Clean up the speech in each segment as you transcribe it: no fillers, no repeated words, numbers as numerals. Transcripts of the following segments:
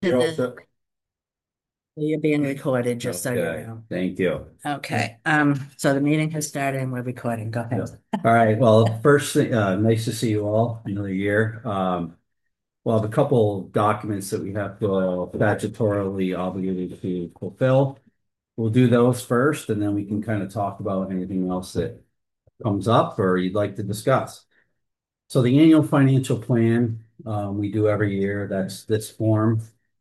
You're all set? You're being recorded, just so you Okay, know. thank you. Okay, so the meeting has started and we're recording. Go Yeah. ahead. All right, well, first thing, nice to see you all, another year. We'll have a couple documents that we have to statutorily obligated to fulfill. We'll do those first, and then we can kind of talk about anything else that comes up or you'd like to discuss. So the annual financial plan, we do every year. That's this form.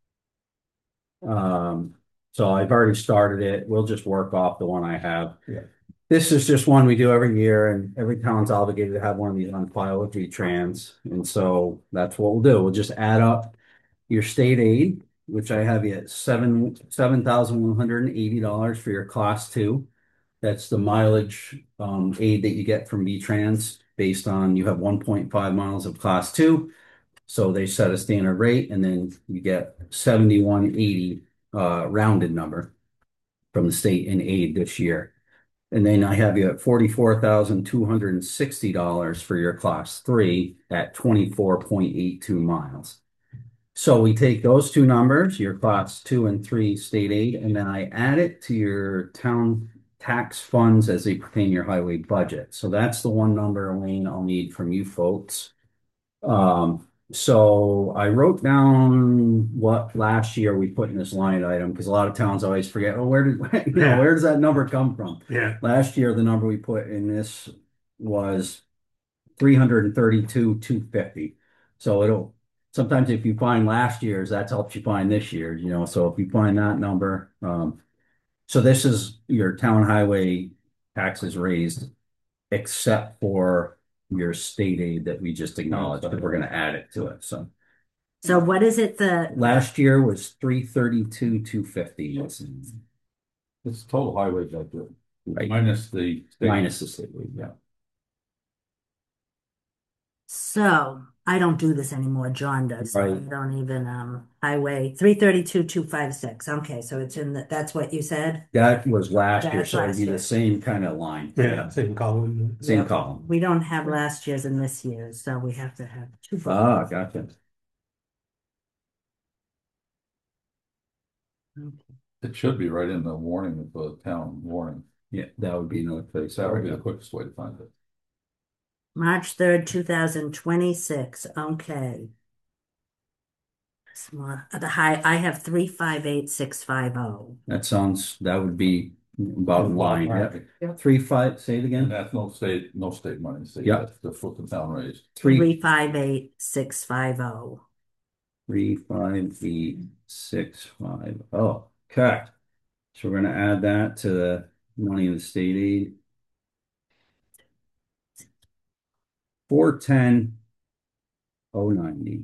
Um, so I've already started it. We'll just work off the one I have. Yeah. This is just one we do every year, and every town's obligated to have one of these on file with V-Trans. And so that's what we'll do. We'll just add up your state aid, which I have you at $7,180 for your class two. That's the mileage aid that you get from V-Trans based on you have 1.5 miles of class two. So they set a standard rate, and then you get 7180 rounded number from the state in aid this year. And then I have you at $44,260 for your class three at 24.82 miles. So we take those two numbers, your class two and three state aid, and then I add it to your town tax funds as they pertain to your highway budget. So that's the one number, Elaine, I'll need from you folks. So I wrote down what last year we put in this line item because a lot of towns always forget, oh, where did Yeah, where does that number come from? yeah. Last year, the number we put in this was 332,250. So it'll sometimes if you find last year's, that helps you find this year's, So if you find that number, so this is your town highway taxes raised except for your state aid that we just acknowledged, but we're going to add it to it. So So what is it, last year was 332,250. It's total highway budget Right. minus the state. Minus the state aid, yeah. so I don't do this anymore, John does. So I Right. don't even, highway 332,256. Okay, so it's in that's what you said? That was last year, That's so it'd last be year. the same kind of line. Yeah, same column. Same Yep. column. We don't have last year's and this year's, so we have to have two. Ah, gotcha. Okay. It should be right in the warning of the town warning. Yeah, that would be another place. That would be the quickest way to find it. March 3rd, 2026. Okay. The high, I have 358650. That would be about in line. Right. Yeah. 3, 5, say it And again. that's no state money. So Yeah. that's the foot the town raised. 358650. 358,650. Okay. So we're gonna add that to the money in the state aid. 410,090.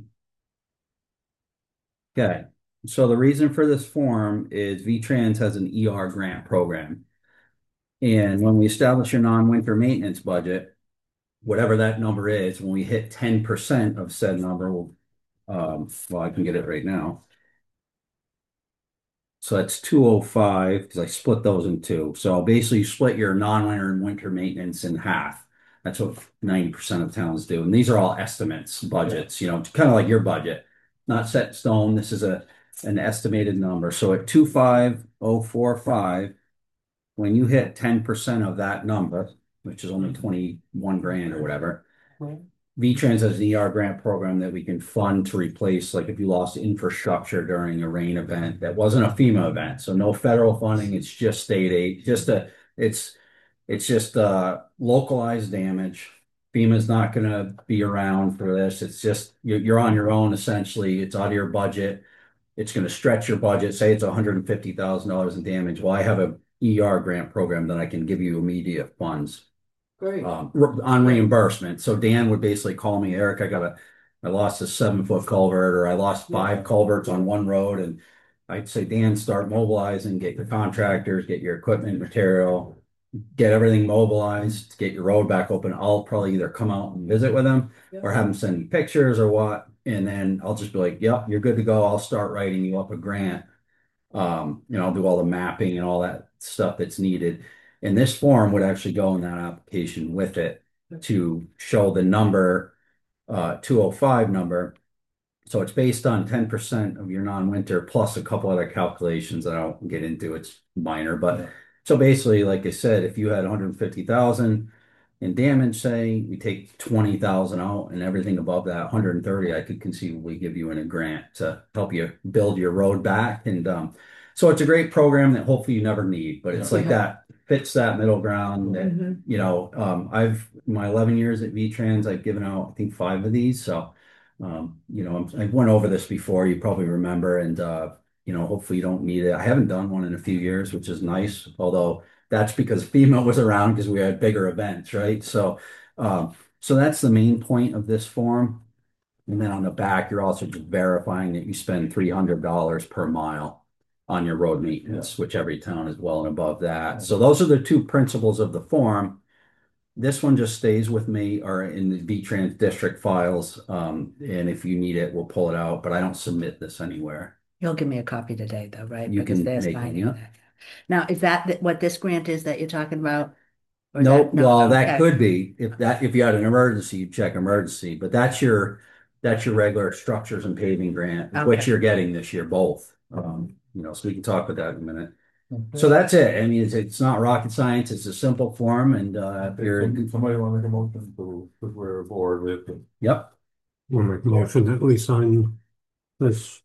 Okay. So the reason for this form is V-Trans has an ER grant program. And when we establish your non-winter maintenance budget, whatever that number is, when we hit 10% of said number, well, I can get it right now. So that's 205 because I split those in two. So basically, you split your non-winter and winter maintenance in half. That's what 90% of towns do. And these are all estimates, budgets, kind of like your budget, not set in stone. This is an estimated number. So at 25045, when you hit 10% of that number, which is only 21 grand or whatever, V-Trans has an ER grant program that we can fund to replace, like if you lost infrastructure during a rain event that wasn't a FEMA event. So no federal funding, it's just state aid, it's just localized damage. FEMA's not going to be around for this. It's just you're on your own essentially. It's out of your budget. It's going to stretch your budget. Say it's $150,000 in damage. Well, I have a ER grant program that I can give you immediate funds Great. on reimbursement. So Dan would basically call me, Eric, I lost a 7-foot culvert or I lost 5 culverts on one road. And I'd say, Dan, start mobilizing, get your contractors, get your equipment, material, get everything mobilized, get your road back open. I'll probably either come out and visit with them or have them send me pictures or what. And then I'll just be like, yep, you're good to go. I'll start writing you up a grant. I'll do all the mapping and all that stuff that's needed. And this form would actually go in that application with it to show the number, 205 number. So it's based on 10% of your non-winter plus a couple other calculations that I don't get into. It's minor, but so basically, like I said, if you had 150,000 in damage, say we take 20,000 out and everything above that 130, I could conceivably give you in a grant to help you build your road back. And so it's a great program that hopefully you never need, but it's like that fits that middle ground that, Mhm. I've my 11 years at VTrans, I've given out, I think, five of these. So I went over this before, you probably remember, and hopefully you don't need it. I haven't done one in a few years, which is nice, although that's because FEMA was around because we had bigger events, right? So that's the main point of this form. And then on the back, you're also just verifying that you spend $300 per mile on your road maintenance, which every town is well and above that. So those are the two principles of the form. This one just stays with me or in the V-Trans district files. And if you need it, we'll pull it out, but I don't submit this anywhere. You'll give me a copy today, though, right? You Because can they're make one, signing yeah. that. Now, is that what this grant is that you're talking about? Or is No, that, no, well, that okay. could be if you had an emergency, you check emergency, but that's your regular structures and paving grant, which Okay. you're getting this year, both. So we can talk about that in a minute. So that's it. I mean, it's not rocket science. It's a simple form, and if you're Somebody want to make a motion to put where board with it? yep, We'll make a motion that we sign this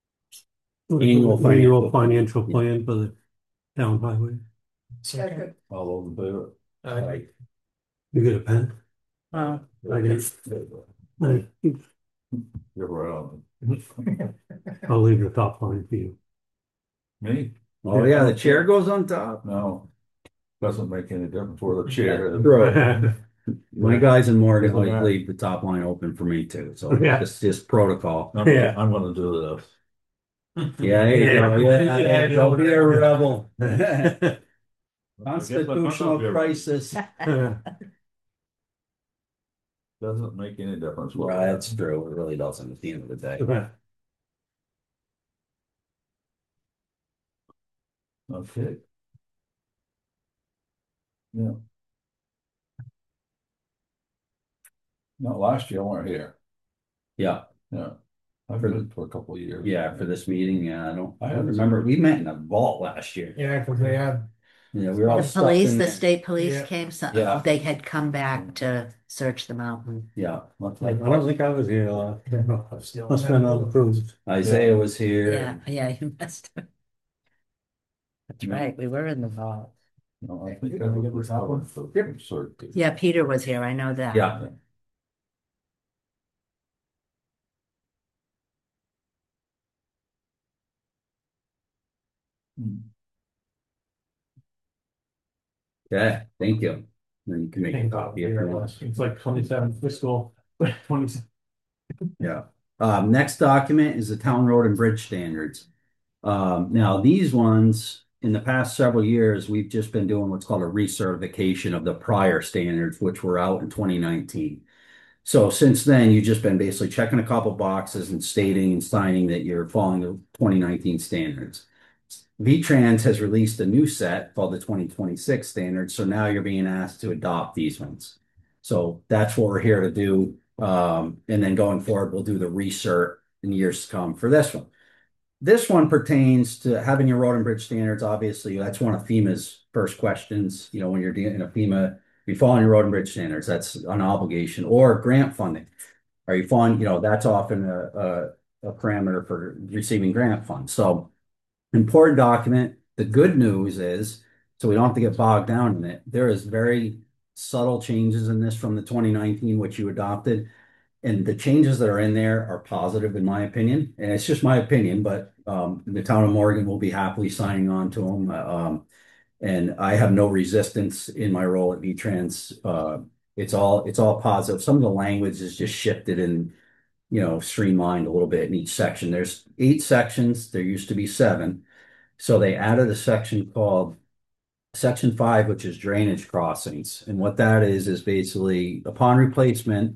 Annual annual financial plan for the town highway. Second. All those in favor? Aye. You get a pen? Well, I did. I- You're right on. I'll leave the top line for you. Me? Oh yeah, the chair goes on top. No, doesn't make any difference where the chair is. Bro, my guys in Morgan Look at like that. leave the top line open for me too. So Yeah. it's just protocol. Yeah. I'm gonna do this. Yeah, there you go. Yeah, don't be a rebel. I guess I Constitutional don't know. crisis. Doesn't make any difference. what Right, we that's true. It really doesn't at the end of the day. have. Okay. Yeah. No, last year I weren't here. Yeah, Yeah. I've been for a couple of years. yeah, for this meeting, yeah, I I don't haven't remember. seen- We met in a vault last year. Yeah, because they had, Yeah, we were all the stuck police, in the there. state police Yeah. came, so Yeah. they had come back to search the mountain. Yeah, I don't think I was here last. still. Must have been on the cruise. Isaiah was here. Yeah, you must have. That's right, we were in the vault. No, I think I was covered for certain. Yeah, Peter was here, I know that. Yeah. Yeah, thank you. Then you can make a copy if you want. It's like 27 fiscal, 27. Yeah. Next document is the town road and bridge standards. Now these ones, in the past several years, we've just been doing what's called a recertification of the prior standards, which were out in 2019. So since then, you've just been basically checking a couple boxes and stating and signing that you're following the 2019 standards. VTrans has released a new set called the 2026 standards. So now you're being asked to adopt these ones. So that's what we're here to do. And then going forward, we'll do the recert in years to come for this one. This one pertains to having your road and bridge standards. Obviously, that's one of FEMA's first questions. When you're in a FEMA, you're following your road and bridge standards. That's an obligation or grant funding. Are you following? That's often a parameter for receiving grant funds. So important document. The good news is, so we don't have to get bogged down in it. There is very subtle changes in this from the 2019, which you adopted. And the changes that are in there are positive, in my opinion. And it's just my opinion, but the town of Morgan will be happily signing on to them. And I have no resistance in my role at VTrans. It's all positive. Some of the language is just shifted and streamlined a little bit in each section. There's 8 sections. There used to be 7. So they added a section called Section 5, which is drainage crossings. And what that is basically upon replacement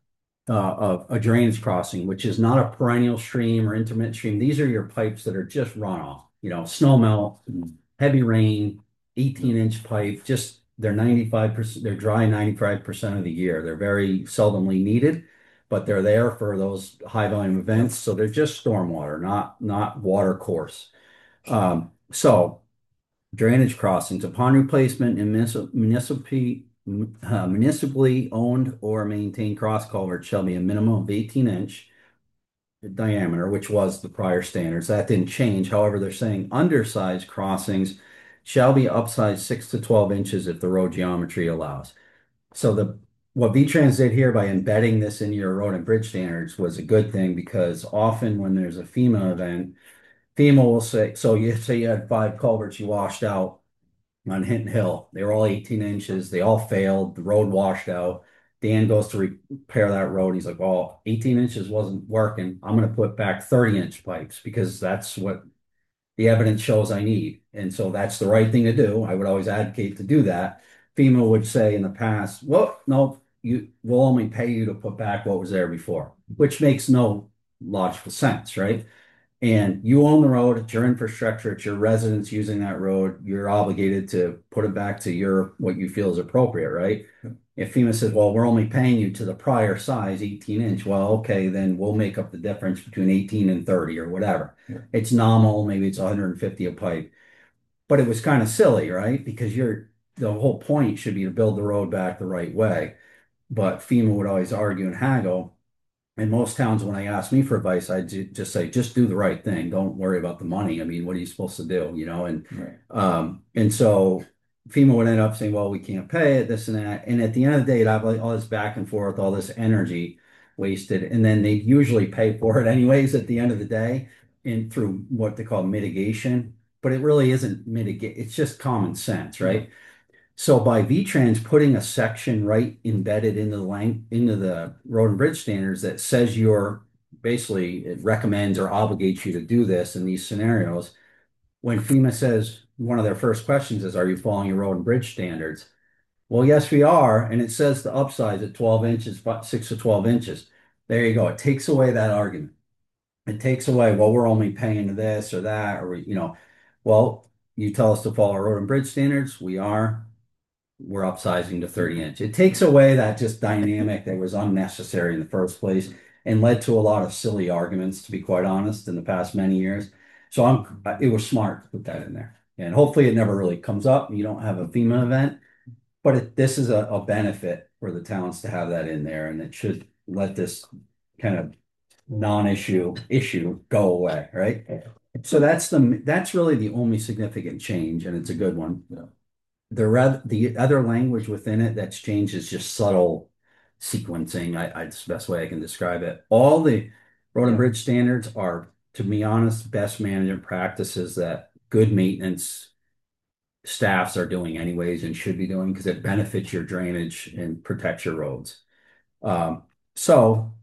of a drainage crossing, which is not a perennial stream or intermittent stream. These are your pipes that are just runoff, snow melt, heavy rain, 18-inch pipe, they're 95%, they're dry 95% of the year. They're very seldomly needed, but they're there for those high volume events. So they're just stormwater, not water course. So drainage crossings upon replacement in municipally owned or maintained cross culvert shall be a minimum of 18-inch diameter, which was the prior standards. That didn't change. However, they're saying undersized crossings shall be upsized 6 to 12 inches if the road geometry allows. So what V-Trans did here by embedding this in your road and bridge standards was a good thing, because often when there's a FEMA event, FEMA will say, so you say you had 5 culverts you washed out on Hinton Hill. They were all 18 inches. They all failed. The road washed out. Dan goes to repair that road. He's like, well, 18 inches wasn't working. I'm going to put back 30-inch pipes because that's what the evidence shows I need. And so that's the right thing to do. I would always advocate to do that. FEMA would say in the past, well, no, we'll only pay you to put back what was there before, which makes no logical sense, right? And you own the road, it's your infrastructure, it's your residents using that road. You're obligated to put it back to what you feel is appropriate, right? If FEMA says, well, we're only paying you to the prior size, 18-inch, well, okay, then we'll make up the difference between 18 and 30 or whatever. Yeah. It's nominal, maybe it's 150 a pipe. But it was kind of silly, right? Because the whole point should be to build the road back the right way. But FEMA would always argue and haggle. In most towns, when they ask me for advice, I just say, just do the right thing. Don't worry about the money. I mean, what are you supposed to do? And so FEMA would end up saying, well, we can't pay it, this and that. And at the end of the day, I'd have like all this back and forth, all this energy wasted. And then they usually pay for it anyways at the end of the day, through what they call mitigation. But it really isn't mitigate. It's just common sense, right? So by V-Trans putting a section right embedded into the road and bridge standards that says it recommends or obligates you to do this in these scenarios, when FEMA says one of their first questions is, are you following your road and bridge standards? Well, yes, we are. And it says to upsize at 12 inches, 6 to 12 inches. There you go. It takes away that argument. It takes away, well, we're only paying this or that, well, you tell us to follow our road and bridge standards. We're upsizing to 30-inch. It takes away that just dynamic that was unnecessary in the first place and led to a lot of silly arguments, to be quite honest, in the past many years. So it was smart to put that in there. And hopefully it never really comes up. You don't have a FEMA event, but this is a benefit for the towns to have that in there, and it should let this kind of issue go away, right? So that's really the only significant change, and it's a good one. Yeah. The other language within it that's changed is just subtle sequencing. It's the best way I can describe it. All the road and bridge standards are, to be honest, best management practices that good maintenance staffs are doing anyways and should be doing, because it benefits your drainage and protects your roads. So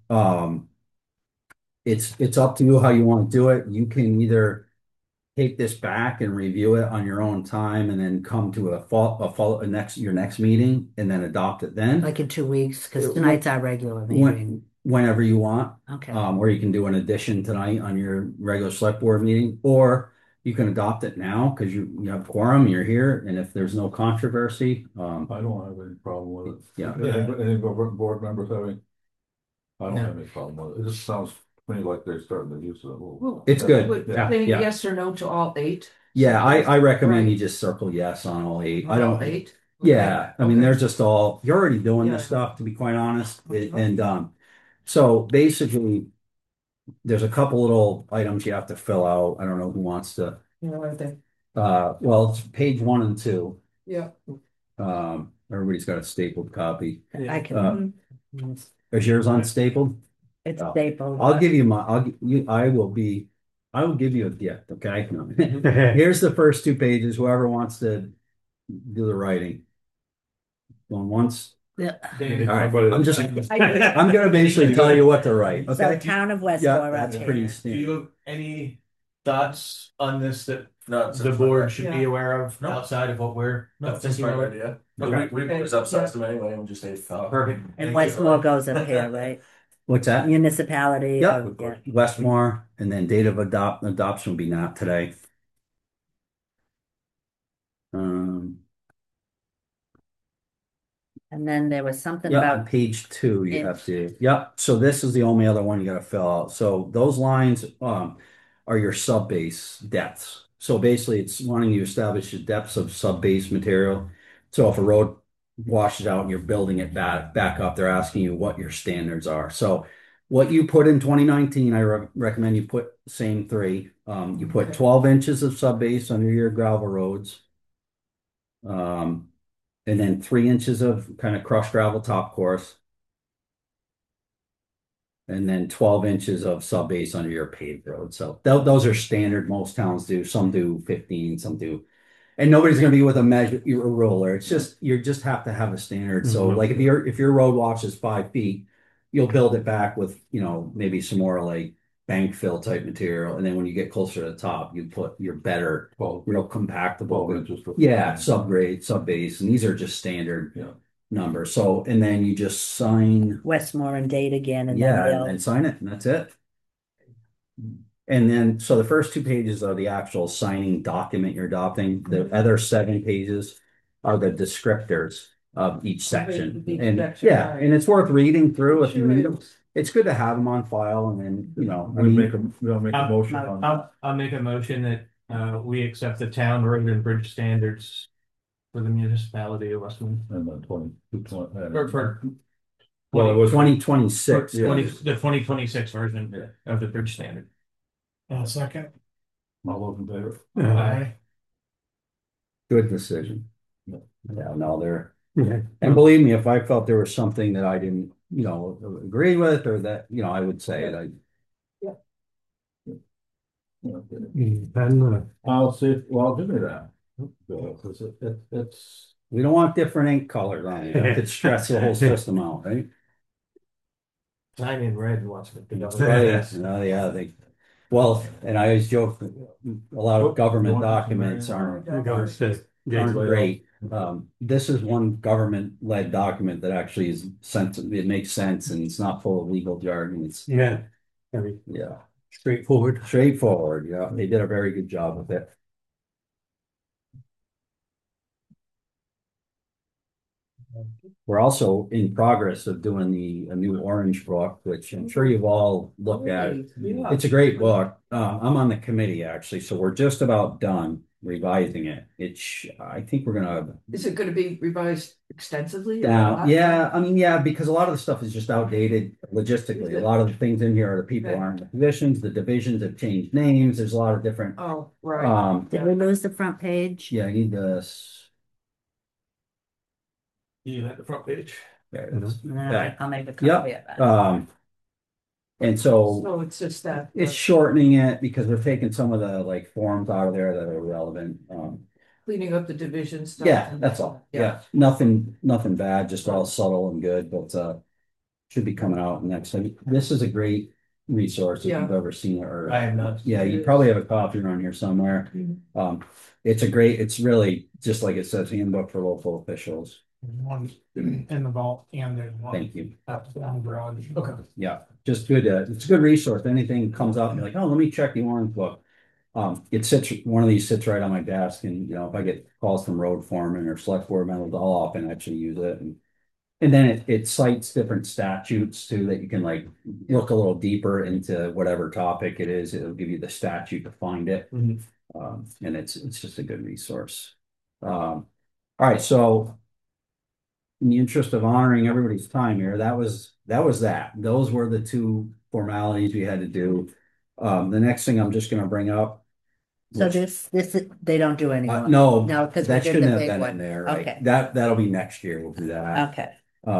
it's up to you how you want to do it. You can either take this back and review it on your own time and then come to your next meeting and then adopt it then. Like in 2 weeks, because tonight's our regular meeting. Whenever you want. Okay. Or you can do an addition tonight on your regular select board meeting, or you can adopt it now because you have quorum, you're here, and if there's no controversy, I don't have any problem with it. Yeah. Any board members having? I don't No. have any problem with it. It just sounds to me like they're starting to use it a little. Well, it's good. would Yeah, say yeah. yes or no to all 8? Yeah, I recommend Right. you just circle yes on all 8. I All don't. 8? Yeah, I mean, Okay. they're just all, you're already doing this Yeah. stuff, to be quite honest. Okay. And so basically, there's a couple little items you have to fill out. I don't know who wants to. You know, right there. Well, it's page 1 and 2. Yeah. Everybody's got a stapled copy. I can. Is yours unstapled? It's Oh. stapled. I'll give you I will give you a gift, okay? No. Here's the first 2 pages, whoever wants to do the writing. Going once? Yeah. All right, I'm gonna basically tell you what to write, So okay? town of Yeah, Westmore up that's here. pretty Do standard. you have any thoughts on this that No, the board should be Yeah. aware of No. outside of what we're No, that's a thinking smart about? idea. Okay. We always upsize them anyway and just say, Perfect. And Thank you. Westmore goes up here, right? What's that? Municipality. Yeah, of- yeah. Westmore, and then date of adoption will be not today. Um, And then there was something Yeah, on about, page 2, you It- have to, yep, so this is the only other one you gotta fill out. So those lines, are your sub-base depths. So basically, it's wanting you to establish the depths of sub-base material. So if a road washes out and you're building it back up, they're asking you what your standards are. So what you put in 2019, I recommend you put the same three. You put 12 inches of sub-base under your gravel roads. And then 3 inches of kind of crushed gravel top course. And then 12 inches of sub base under your paved road. So those are standard. Most towns do. Some do 15, some do. And nobody's going to be with a measure, a ruler. It's just, you just have to have a standard. So Mhm. like if your road wash is 5 feet, you'll build it back with, maybe some more like bank fill type material. And then when you get closer to the top, you put your better, 12, real compactable. 12 inches. Yeah, subgrade, sub base, and these are just standard Yeah. numbers. So, and then you just sign, Westmore date again, and yeah, then and, they'll, and sign it, and that's it. And then, so the first 2 pages are the actual signing document you're adopting. The other 7 pages are the descriptors of each section. Each And section, yeah, right. and it's worth reading through if you Sure need them. is. It's good to have them on file, and then, I We mean, we'll make a motion on that. I'll make a motion that we accept the town road and bridge standards for the municipality of Westman. And then 20. Or for Well, it was 2026. Yeah. 2026 version Yeah. of the bridge standard. Second. all those in favor. Aye. Good decision. Yeah. Yeah, no, they're, Yeah. and believe me, if I felt there was something that I didn't, agree with, or that, I would say it. And, I'll see, well, give me that. Because it's, We don't want different ink colors on it. It could stress the whole system out, right? Sign in red and watch it. Right. Yeah, well, and I always joke, a lot of government documents aren't I gotta say, great. This is one government-led document that actually is it makes sense, and it's not full of legal jargon. It's, yeah, very yeah, straightforward. straightforward. Yeah, they did a very good job with it. We're also in progress of doing a new Orange book, which I'm sure you've all looked at. Yeah. It's a great book. I'm on the committee actually, so we're just about done revising it. I think we're gonna. Is it gonna be revised extensively? Yeah, I mean, yeah, because a lot of the stuff is just outdated logistically. A lot of the things in here are the people aren't in the positions, the divisions have changed names. There's a lot of different. Oh, right. did we lose the front page? Yeah, I need this. You had the front page. There it is. No, Okay. I'll make a copy of Yep. that. And so. So it's just that. It's shortening it because we're taking some of the like forms out of there that are relevant. Cleaning up the division stuff. Yeah, that's all. Yeah, nothing bad, just all subtle and good, but should be coming out next time. This is a great resource if Yeah. you've ever seen it, or I have not. yeah, you probably have a copy around here somewhere. Mhm. It's really just like it says, handbook for local officials. One in the vault and there's one Thank you. up down the garage. Okay. Yeah, just good. It's a good resource. Anything comes up, you're like, oh, let me check the Orange book. One of these sits right on my desk, and if I get calls from road foreman or select board members, I'll often actually use it. And then it cites different statutes too that you can like look a little deeper into whatever topic it is. It'll give you the statute to find it. Mhm. And it's just a good resource. All right, so in the interest of honoring everybody's time here, that was that. Those were the two formalities we had to do. The next thing I'm just gonna bring up. So which- they don't do anymore? no, No, because we that did shouldn't the have big been in one. there, right? Okay. That'll be next year. We'll do that. Okay,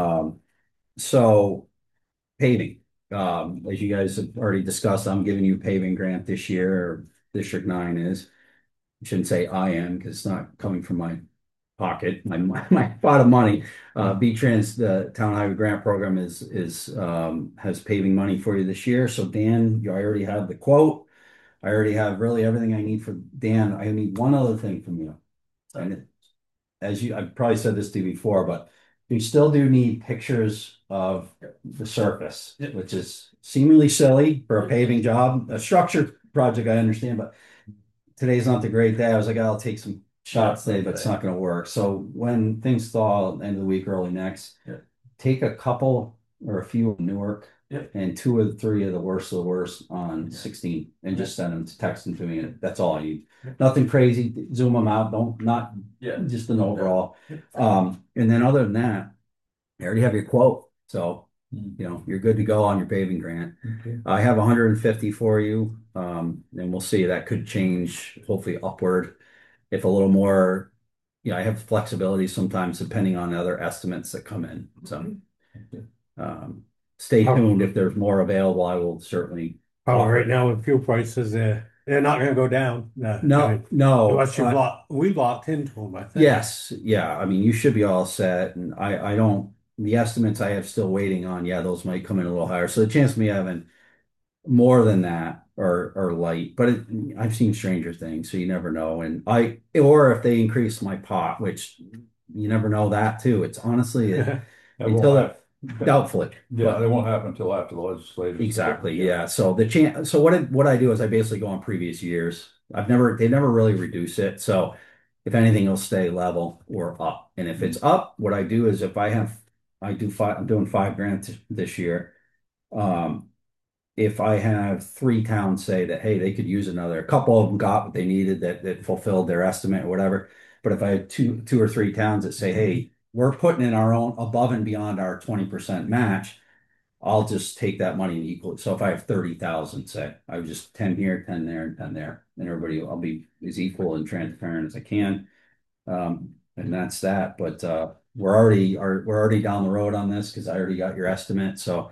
So paving, as you guys have already discussed, I'm giving you a paving grant this year, or District 9 is. I shouldn't say I am, because it's not coming from my pocket, my pot of money. B-Trans, the Town Highway Grant Program has paving money for you this year. So Dan, I already have the quote. I already have really everything I need for Dan. I need one other thing from you. And I've probably said this to you before, but you still do need pictures of the surface, which is seemingly silly for a paving job. A structure project, I understand, but today's not the great day. I was like, I'll take some shots today, but it's not gonna work. So when things thaw, end of the week, early next, Yeah. take a couple or a few of Newark Yep. and 2 or 3 of the worst on 16 and just send them, text them to me. And that's all I need. Nothing crazy. Zoom them out. Don't, not Yeah. just an overall. And then other than that, you already have your quote. So, you're good to go on your paving grant. Okay. I have 150 for you. And we'll see, that could change hopefully upward if a little more, I have flexibility sometimes depending on other estimates that come in. So, stay tuned. If there's more available, I will certainly. Oh, right now with fuel prices, they're not gonna go down. No, Unless we locked into them, I think. yes, yeah. I mean, you should be all set. And I don't, the estimates I have still waiting on, yeah, those might come in a little higher. So the chance of me having more than that or light, but I've seen stranger things, so you never know. And or if they increase my pot, which you never know that too. It's honestly That until won't doubtfully. Yeah, that won't happen until after the legislative. Exactly. Yeah. So so what I do is I basically go on previous years. They never really reduce it. So if anything, it'll stay level or up. And if it's up, what I do is I'm doing 5 grand this year. If I have 3 towns say that, hey, they could use a couple of them got what they needed that fulfilled their estimate or whatever. But if I had two or 3 towns that say, hey, we're putting in our own above and beyond our 20% match, I'll just take that money and equal it. So if I have 30,000, say, I would just 10 here, 10 there, and 10 there. And I'll be as equal and transparent as I can. And that's that. But we're already down the road on this because I already got your estimate. So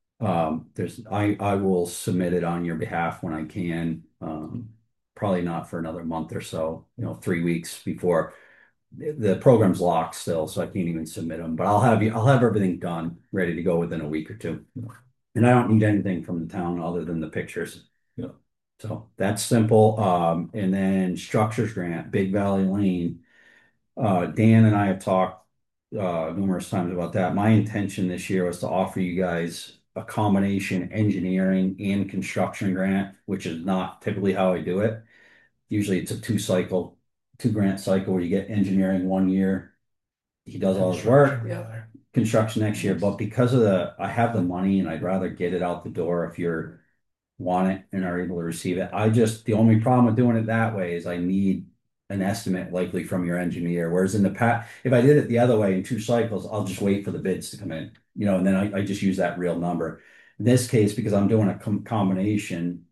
I will submit it on your behalf when I can. Probably not for another month or so, 3 weeks before the program's locked still, so I can't even submit them. But I'll have everything done, ready to go within a week or two. And I don't need anything from the town other than the pictures. Yeah. So that's simple. And then structures grant, Big Valley Lane. Dan and I have talked numerous times about that. My intention this year was to offer you guys a combination engineering and construction grant, which is not typically how I do it. Usually it's a 2 grant cycle where you get engineering 1 year. He does all his work, construction next year. But because I have the money and I'd rather get it out the door if you want it and are able to receive it. The only problem with doing it that way is I need an estimate likely from your engineer. Whereas in the past, if I did it the other way in 2 cycles, I'll just wait for the bids to come in, and then I just use that real number. In this case, because I'm doing a combination,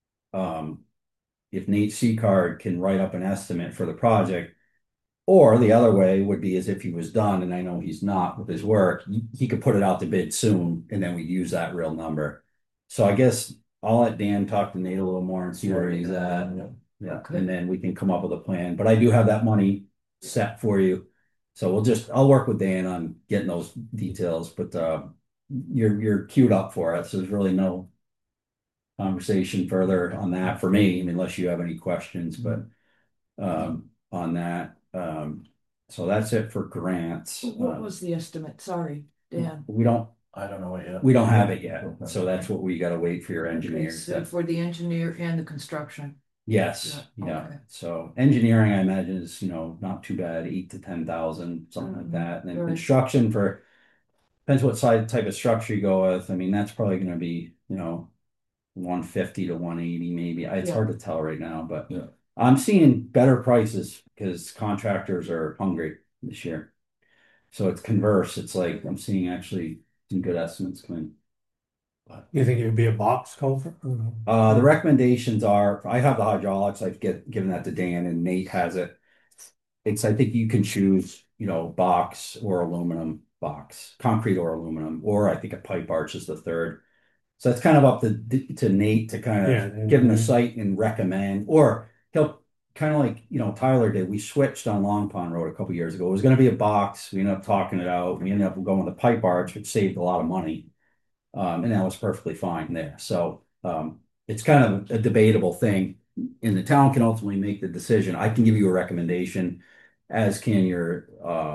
if Nate Seacard can write up an estimate for the project, or the other way would be as if he was done, and I know he's not with his work, he could put it out to bid soon, and then we use that real number. So I guess I'll let Dan talk to Nate a little more and see where he's at. Yeah, and then we can come up with a plan. But I do have that money set for you. So I'll work with Dan on getting those details, but you're queued up for it. So there's really no conversation further on that for me, unless you have any questions, but on that. So that's it for grants. What was the estimate? Sorry, Dan. I don't know it yet. We don't have it yet. So that's what we gotta wait for your engineer. Okay, so for the engineer and the construction. Yes, yeah. Okay. So engineering, I imagine is, not too bad, 8 to 10,000, something like that. And then Right. construction depends what type of structure you go with. I mean, that's probably gonna be, 150 to 180 maybe. It's Yeah. hard to tell right now, but Yeah. I'm seeing better prices because contractors are hungry this year. So it's converse. It's like I'm seeing actually some good estimates come in. You think it would be a box culvert? The recommendations are, I have the hydraulics, I've given that to Dan and Nate has it. I think you can choose, box or aluminum box, concrete or aluminum, or I think a pipe arch is the third. So it's kind of up to Nate to kind of give him the site and recommend, or he'll kind of like, Tyler did. We switched on Long Pond Road a couple years ago. It was going to be a box. We ended up talking it out. We ended up going with the pipe arch, which saved a lot of money. And that was perfectly fine there. So it's kind of a debatable thing, and the town can ultimately make the decision. I can give you a recommendation, as can your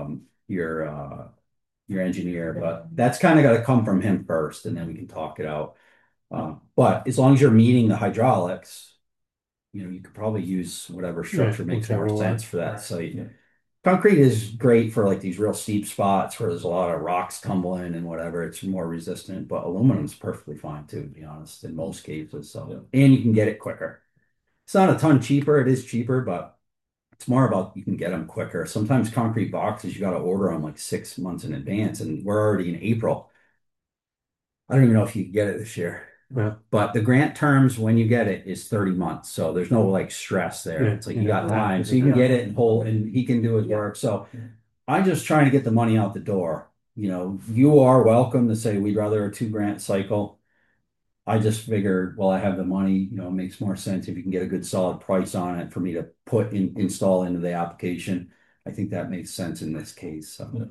engineer, but that's kind of got to come from him first, and then we can talk it out. But as long as you're meeting the hydraulics, you could probably use whatever structure Yeah, makes more whichever one. sense for that Right. site. Yeah. Concrete is great for like these real steep spots where there's a lot of rocks tumbling and whatever. It's more resistant, but aluminum's perfectly fine too, to be honest, in most cases. So, and you can get it quicker. It's not a ton cheaper. It is cheaper, but it's more about you can get them quicker. Sometimes concrete boxes, you got to order them like 6 months in advance, and we're already in April. I don't even know if you can get it this year. Yeah. But the grant terms when you get it is 30 months. So there's no like stress there. Yeah, It's like you you got don't time. have So to you do can that. get it and hold and he can do his work. So I'm just trying to get the money out the door. You are welcome to say we'd rather a 2 grant cycle. I just figured, well, I have the money, it makes more sense if you can get a good solid price on it for me to install into the application. I think that makes sense in this case.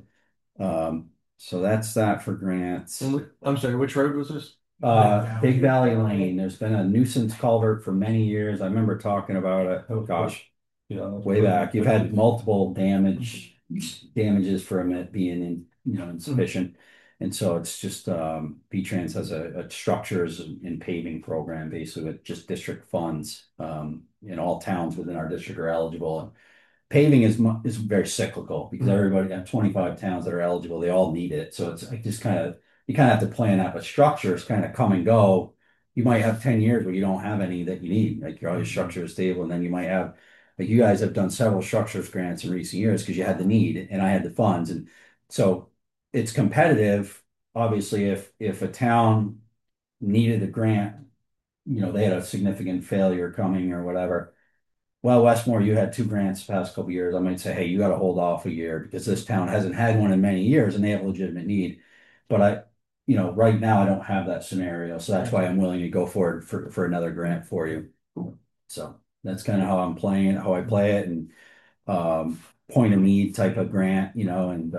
So that's that for grants. I'm sorry, which road was this? Big Valley Lane, there's been a nuisance culvert for many years. I remember talking about it. Oh gosh, Yeah. way back. You've had multiple damages from it being insufficient. And so it's just V-Trans has a structures and paving program basically with just district funds. In all towns within our district are eligible. And paving is very cyclical because everybody got 25 towns that are eligible. They all need it. So it's like just you kind of have to plan out, but structures kind of come and go. You might have 10 years where you don't have any that you need, like all your structure is stable, and then you might have, like you guys have done several structures grants in recent years because you had the need and I had the funds. And so it's competitive. Obviously, if a town needed a grant, they had a significant failure coming or whatever. Well, Westmore, you had 2 grants the past couple of years. I might say, hey, you got to hold off a year because this town hasn't had one in many years and they have a legitimate need. But right now I don't have that scenario. So that's why I'm willing to go forward for another grant for you. So that's kind of how I'm playing it, how I play it, and point of need type of grant, and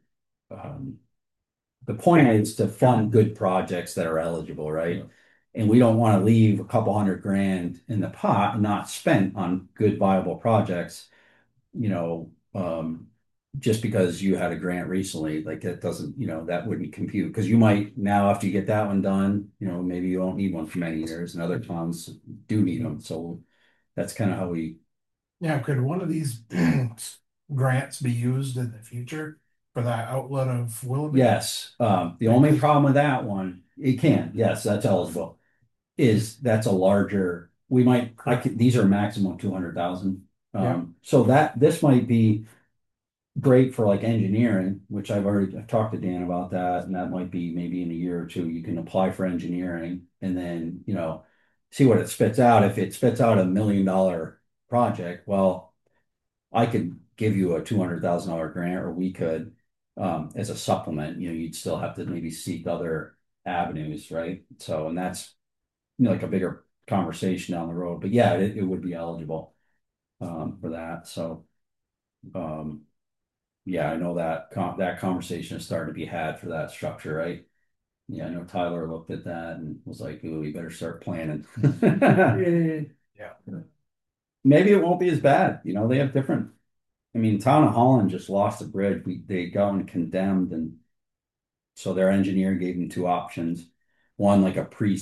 the point is to fund good projects that are eligible, right? And we don't want to leave a couple $100,000 in the pot and not spent on good viable projects, you know, just because you had a grant recently, like that doesn't, that wouldn't compute. Because you might now, after you get that one done, maybe you won't need one for many years, and other towns do need them. So that's kind of how we. Yeah, could one of these grants be used in the future for that outlet of Willoughby? Yes. The only problem with that one, it can, yes, that's eligible, is that's a larger, these are maximum 200,000. Yeah. So this might be great for like engineering, which I've talked to Dan about that, and that might be maybe in a year or two, you can apply for engineering and then, see what it spits out. If it spits out $1 million project, well, I could give you a $200,000 grant, or we could, as a supplement. You'd still have to maybe seek other avenues, right? So, and that's like a bigger conversation down the road. But yeah, it would be eligible for that. So, yeah, I know that that conversation is starting to be had for that structure, right? Yeah, I know Tyler looked at that and was like, "Ooh, we better start planning." Yeah. Maybe it won't be as bad. They have different. I mean, Town of Holland just lost a bridge. They got one condemned, and so their engineer gave them 2 options. One, like a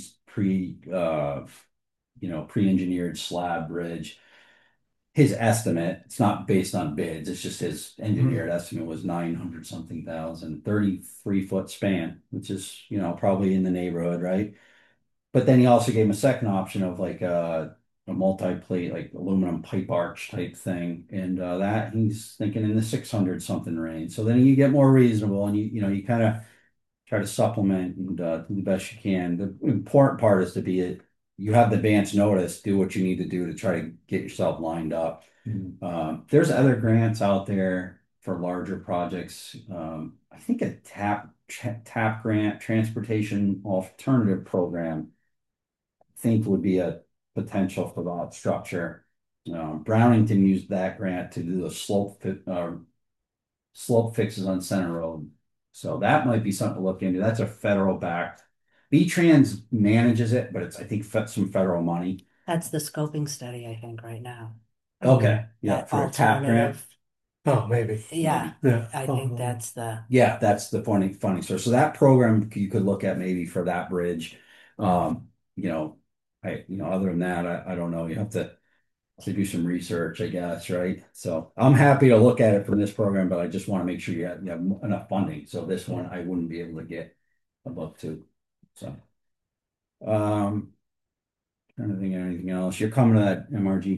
pre-engineered slab bridge. His estimate, it's not based on bids, it's just his engineered estimate was 900 something thousand, 33-foot span, which is, probably in the neighborhood, right? But then he also gave him a second option of like a multi-plate, like aluminum pipe arch type thing. And that he's thinking in the 600 something range. So then you get more reasonable, and you kind of try to supplement and do the best you can. The important part is you have the advance notice, do what you need to do to try to get yourself lined up. There's other grants out there for larger projects. I think a TAP grant, Transportation Alternative Program, I think would be a potential for that structure. Brownington used that grant to do the slope fixes on Center Road. So that might be something to look into. That's a federal backed. V-Trans manages it, but it's, I think, some federal money. That's the scoping study, I think, right now. Okay. Yeah. That For a TAP grant. alternative. Oh, maybe. Yeah, Yeah. I think that's the, Yeah, that's the funding source. So that program you could look at maybe for that bridge. You know, other than that, I don't know. You have to to do some research, I guess, right? So I'm happy to look at it from this program, but I just want to make sure you have enough funding. So this one I wouldn't be able to get above two. So, trying to think of anything else. You're coming to that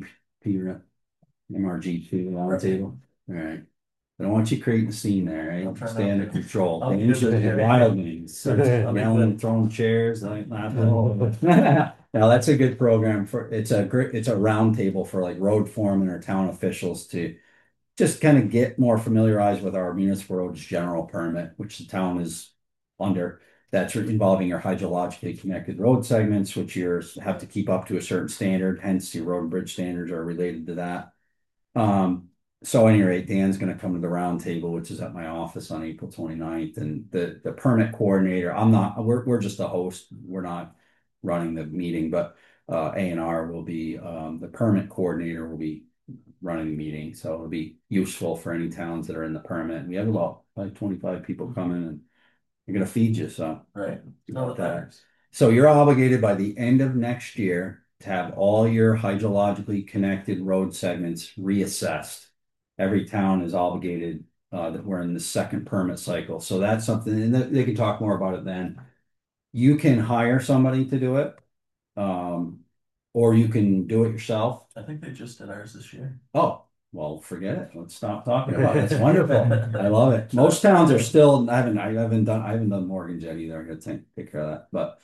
MRGP roundtable. All right. I don't want you creating a scene there, I'll right? try Stay not under to. control. I'll They be usually good do at it. wild things, starts I'll be yelling, good. throwing chairs, like laughing. Now that's a good program for it's a roundtable for like road foremen or town officials to just kind of get more familiarized with our municipal roads general permit, which the town is under. That's involving your hydrologically connected road segments, which you have to keep up to a certain standard. Hence, your road and bridge standards are related to that. So at any rate, Dan's going to come to the round table, which is at my office on April 29th. And the permit coordinator, we're just a host. We're not running the meeting, but A&R will be, the permit coordinator will be running the meeting. So it'll be useful for any towns that are in the permit. We have about like 25 people coming and you're going to feed you. So Right. about No, that. thanks. So you're obligated by the end of next year to have all your hydrologically connected road segments reassessed. Every town is obligated, that we're in the second permit cycle. So that's something, and they can talk more about it then. You can hire somebody to do it, or you can do it yourself. I think they just did ours this year. Oh, well, forget it. Let's stop talking about it. It's wonderful. I love it. Most towns are still, I haven't done Morgan yet either. I gotta take care of that. But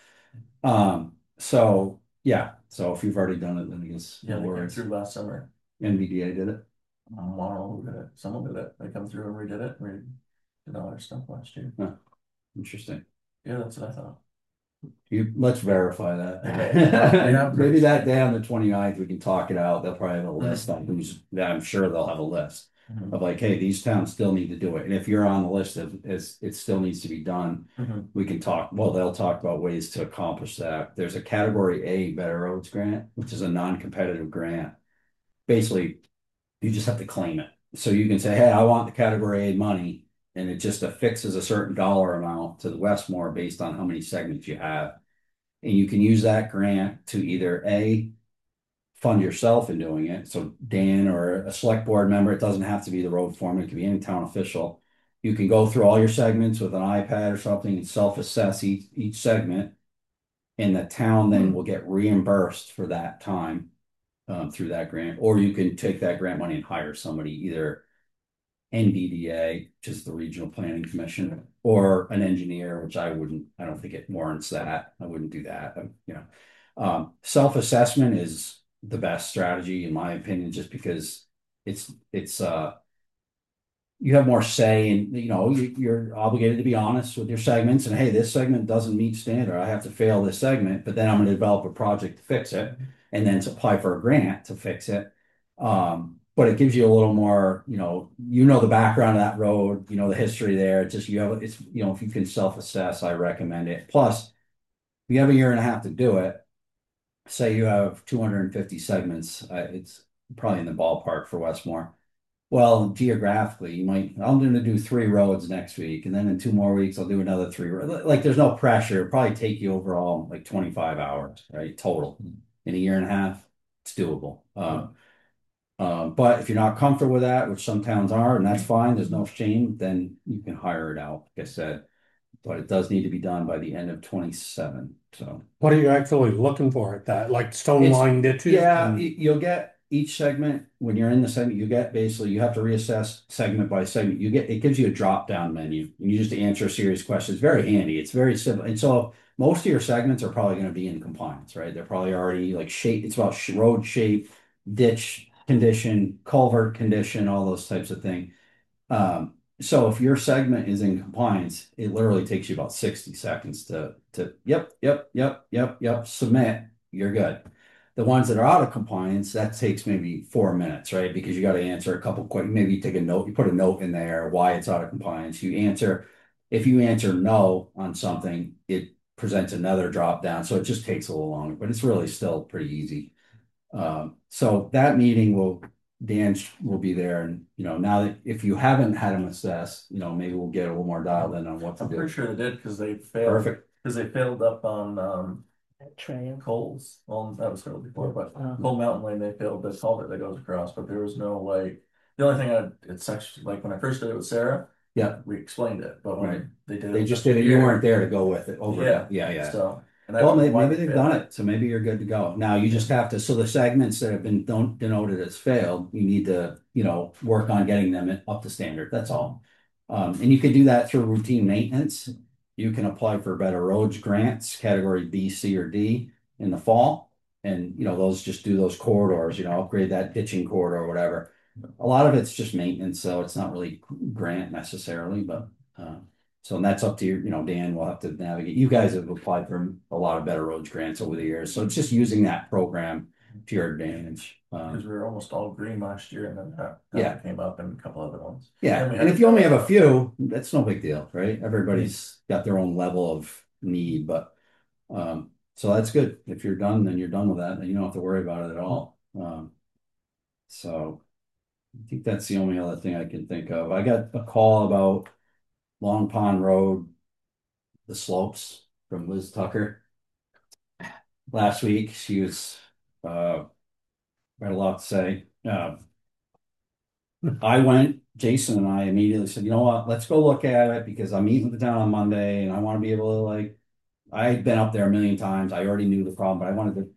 so yeah. So if you've already done it, then I guess Yeah, no they came worries. through last summer. NVDA did it. Wow, who did it? Someone did it. They come through and redid it. We did all our stuff last year. Interesting. Yeah, that's what I thought. Let's verify that. Yeah. Maybe that day on the 29th, we can talk it out. They'll probably have a list on I'm sure they'll have a list Mhm. of like, hey, these towns still need to do it. And if you're on the list of it still needs to be done, Mhm. we can talk. Well, they'll talk about ways to accomplish that. There's a category A Better Roads grant, which is a non-competitive grant. Basically, you just have to claim it. So you can say, hey, I want the category A money, and it just affixes a certain dollar amount to the Westmore based on how many segments you have. And you can use that grant to either A, fund yourself in doing it. So Dan or a select board member, it doesn't have to be the road foreman, it could be any town official. You can go through all your segments with an iPad or something and self-assess each segment. And the town then will get reimbursed for that time through that grant. Or you can take that grant money and hire somebody, either NVDA, which is the Regional Planning Commission, or an engineer, which I don't think it warrants that. I wouldn't do that. Self-assessment is the best strategy in my opinion, just because it's you have more say and you're obligated to be honest with your segments and hey, this segment doesn't meet standard. I have to fail this segment, but then I'm going to develop a project to fix it and then to apply for a grant to fix it. But it gives you a little more, the background of that road, the history there. It's just if you can self-assess, I recommend it. Plus, if you have a year and a half to do it, say you have 250 segments, it's probably in the ballpark for Westmore. Well, geographically, I'm going to do 3 roads next week, and then in 2 more weeks, I'll do another 3. Like, there's no pressure. It'll probably take you overall like 25 hours, right? Total in a year and a half. It's doable. But if you're not comfortable with that, which some towns are, and that's fine, there's no shame, then you can hire it out, like I said. But it does need to be done by the end of 27. So What are you actually looking for at that? Like stone line ditches? yeah, you'll get each segment when you're in the segment, you have to reassess segment by segment. It gives you a drop down menu. You just answer a series of questions. Very handy. It's very simple. And so most of your segments are probably going to be in compliance, right? They're probably already like shape. It's about road shape, ditch condition, culvert condition, all those types of things. So if your segment is in compliance, it literally takes you about 60 seconds to yep, submit, you're good. The ones that are out of compliance, that takes maybe 4 minutes, right? Because you got to answer a couple quick, maybe you take a note, you put a note in there why it's out of compliance. If you answer no on something, it presents another drop down. So it just takes a little longer, but it's really still pretty easy. So that meeting Dan will be there, and now that if you haven't had them assessed, maybe we'll get a little more dialed in on what to I'm do. pretty sure they did because they failed. Perfect. Because they failed up on Trail. Coles, well, that was filled before, but Oh. Cold Mountain Lane, they filled the culvert that goes across, but there was no like, the only thing it's actually, like when I first did it with Sarah, Yeah, we explained it, but Right. when they did it. they just did it. You weren't there to go with it over. Yeah. Yeah. So, and I Well, don't know why maybe they they've failed done it, so maybe you're good to go. Now you just have to, so the segments that have been don't denoted as failed, you need to, work on getting them up to standard. That's all. And you can do that through routine maintenance. You can apply for better roads grants, category B, C, or D in the fall. And, those just do those corridors, upgrade that ditching corridor or whatever. A lot of it's just maintenance, so it's not really grant necessarily, but, so and that's up to you, Dan will have to navigate. You guys have applied for a lot of better roads grants over the years, so it's just using that program to your advantage. Because we were almost all green last year, and then that Yeah. came up and a couple other ones. Yeah, And we and had- if you only have a few, that's no big deal, right? Everybody's got their own level of need, but so that's good. If you're done, then you're done with that, and you don't have to worry about it at all. So I think that's the only other thing I can think of. I got a call about Long Pond Road, the slopes from Liz Tucker. Last week, she was had a lot to say. Jason and I immediately said, you know what, let's go look at it because I'm meeting with the town on Monday and I want to be able to I'd been up there a million times. I already knew the problem, but I wanted to,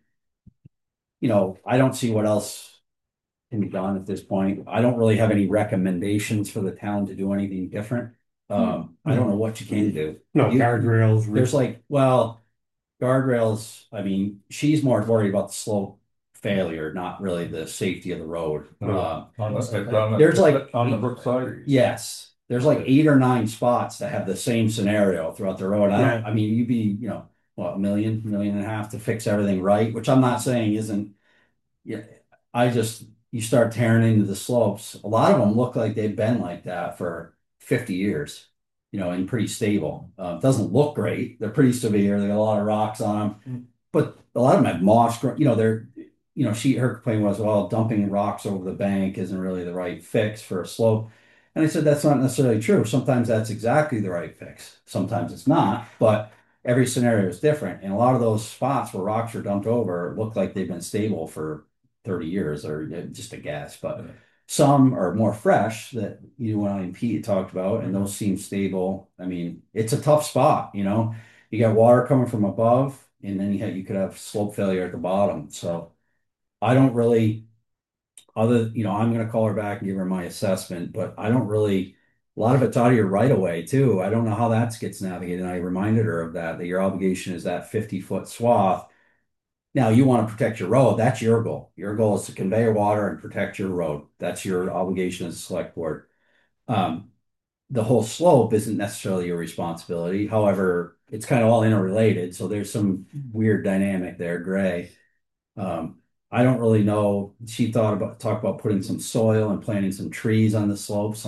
I don't see what else can be done at this point. I don't really have any recommendations for the town to do anything different. I don't know what you can do. No You- guardrails. There's guardrails, I mean, she's more worried about the slope failure, not really the safety of the road. There's on the brook side. Yes, there's like 8 or 9 spots that have the same scenario throughout the road. Right. I mean, you'd be, what, $1 million, $1.5 million to fix everything right, which I'm not saying isn't, yeah, you start tearing into the slopes. A lot of them look like they've been like that for 50 years, and pretty stable. Doesn't look great. They're pretty severe. They got a lot of rocks on them, but a lot of them have moss, her complaint was, well, dumping rocks over the bank isn't really the right fix for a slope. And I said, that's not necessarily true. Sometimes that's exactly the right fix. Sometimes it's not, but every scenario is different. And a lot of those spots where rocks are dumped over look like they've been stable for 30 years or just a guess, but some are more fresh that you and Pete talked about, and those seem stable. I mean, it's a tough spot, you got water coming from above, and then you could have slope failure at the bottom. So I don't really, I'm going to call her back and give her my assessment, but I don't really, a lot of it's out of your right of way too. I don't know how that gets navigated. And I reminded her of that your obligation is that 50-foot swath. Now you want to protect your road. That's your goal. Your goal is to convey your water and protect your road. That's your obligation as a select board. The whole slope isn't necessarily your responsibility. However, it's kind of all interrelated. So there's some weird dynamic there, gray. I don't really know. She talked about putting some soil and planting some trees on the slopes.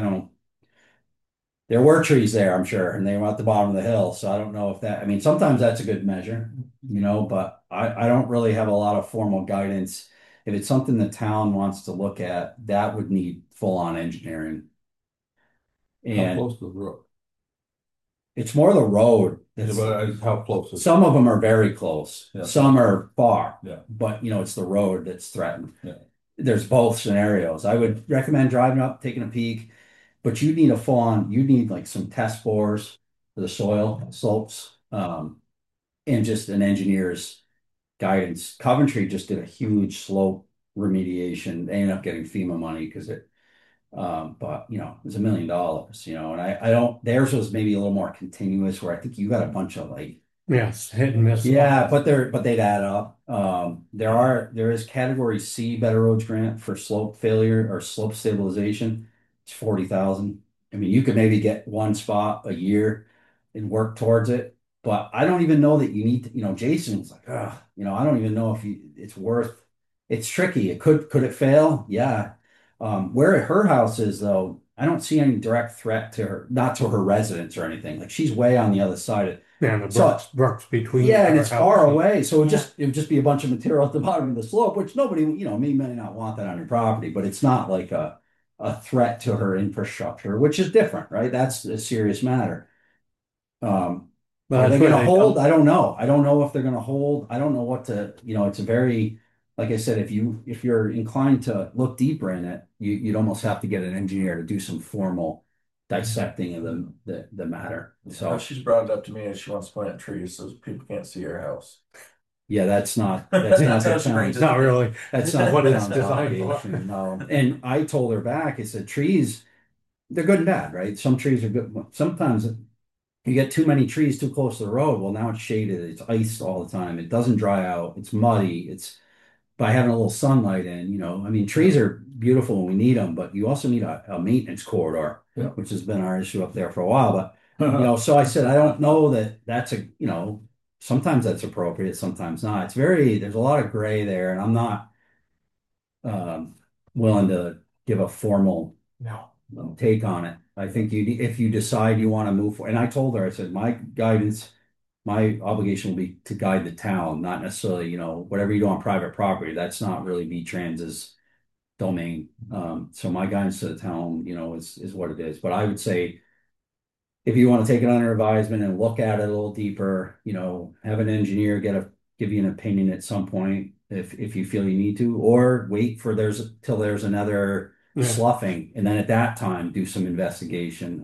There were trees there, I'm sure, and they were at the bottom of the hill. So I don't know if I mean, sometimes that's a good measure, but I don't really have a lot of formal guidance. If it's something the town wants to look at, that would need full-on engineering. How And close to the brook? it's more the road. But how close is it? Some of them are very close. Yeah. Some are far. Yeah. But it's the road that's threatened. Yeah. There's both scenarios. I would recommend driving up, taking a peek, but you need like some test bores for the soil slopes, and just an engineer's guidance. Coventry just did a huge slope remediation. They ended up getting FEMA money because but it was $1 million, and I don't, theirs was maybe a little more continuous where I think you got a bunch of Yes, hit and miss. yeah, but they'd add up. There is category C Better Roads grant for slope failure or slope stabilization. It's 40,000. I mean, you could maybe get one spot a year and work towards it, but I don't even know that you need to, Jason was like, I don't even know if it's worth, it's tricky. Could it fail? Yeah. Where her house is though, I don't see any direct threat to her, not to her residence or anything. Like she's way on the other side. And the So- brooks between. Yeah, and our it's far houses. away, so it would just be a bunch of material at the bottom of the slope, which nobody, may not want that on your property, but it's not like a threat to her infrastructure, which is different, right? That's a serious matter. Are they that's where gonna they hold? come- I don't know. I don't know if they're gonna hold. I don't know what to, it's a very, like I said, if you're inclined to look deeper in it, you'd almost have to get an engineer to do some formal dissecting of the matter. How So she's brought it up to me and she wants to plant trees so people can't see her house. yeah, that's not the how she town's- brings It's not really. that's not what the it's town's designed for. obligation, no. And I told her back, I said, trees, they're good and bad, right? Some trees are good. Sometimes you get too many trees too close to the road. Well, now it's shaded, it's iced all the time. It doesn't dry out, it's muddy. It's by having a little sunlight in, I mean, trees are beautiful and we need them, but you also need a maintenance corridor, Yeah. which has been our issue up there for a while. But so I said, I don't know that that's sometimes that's appropriate, sometimes not. There's a lot of gray there, and I'm not um, willing to give a formal No. take on it. I think if you decide you want to move forward, and I told her, I said, my obligation will be to guide the town, not necessarily, whatever you do on private property, that's not really V-Trans's domain. So my guidance to the town, is what it is. But I would say, if you want to take it under advisement and look at it a little deeper, have an engineer give you an opinion at some point if you feel you need to, or wait till there's another Yeah. sloughing, and then at that time do some investigation.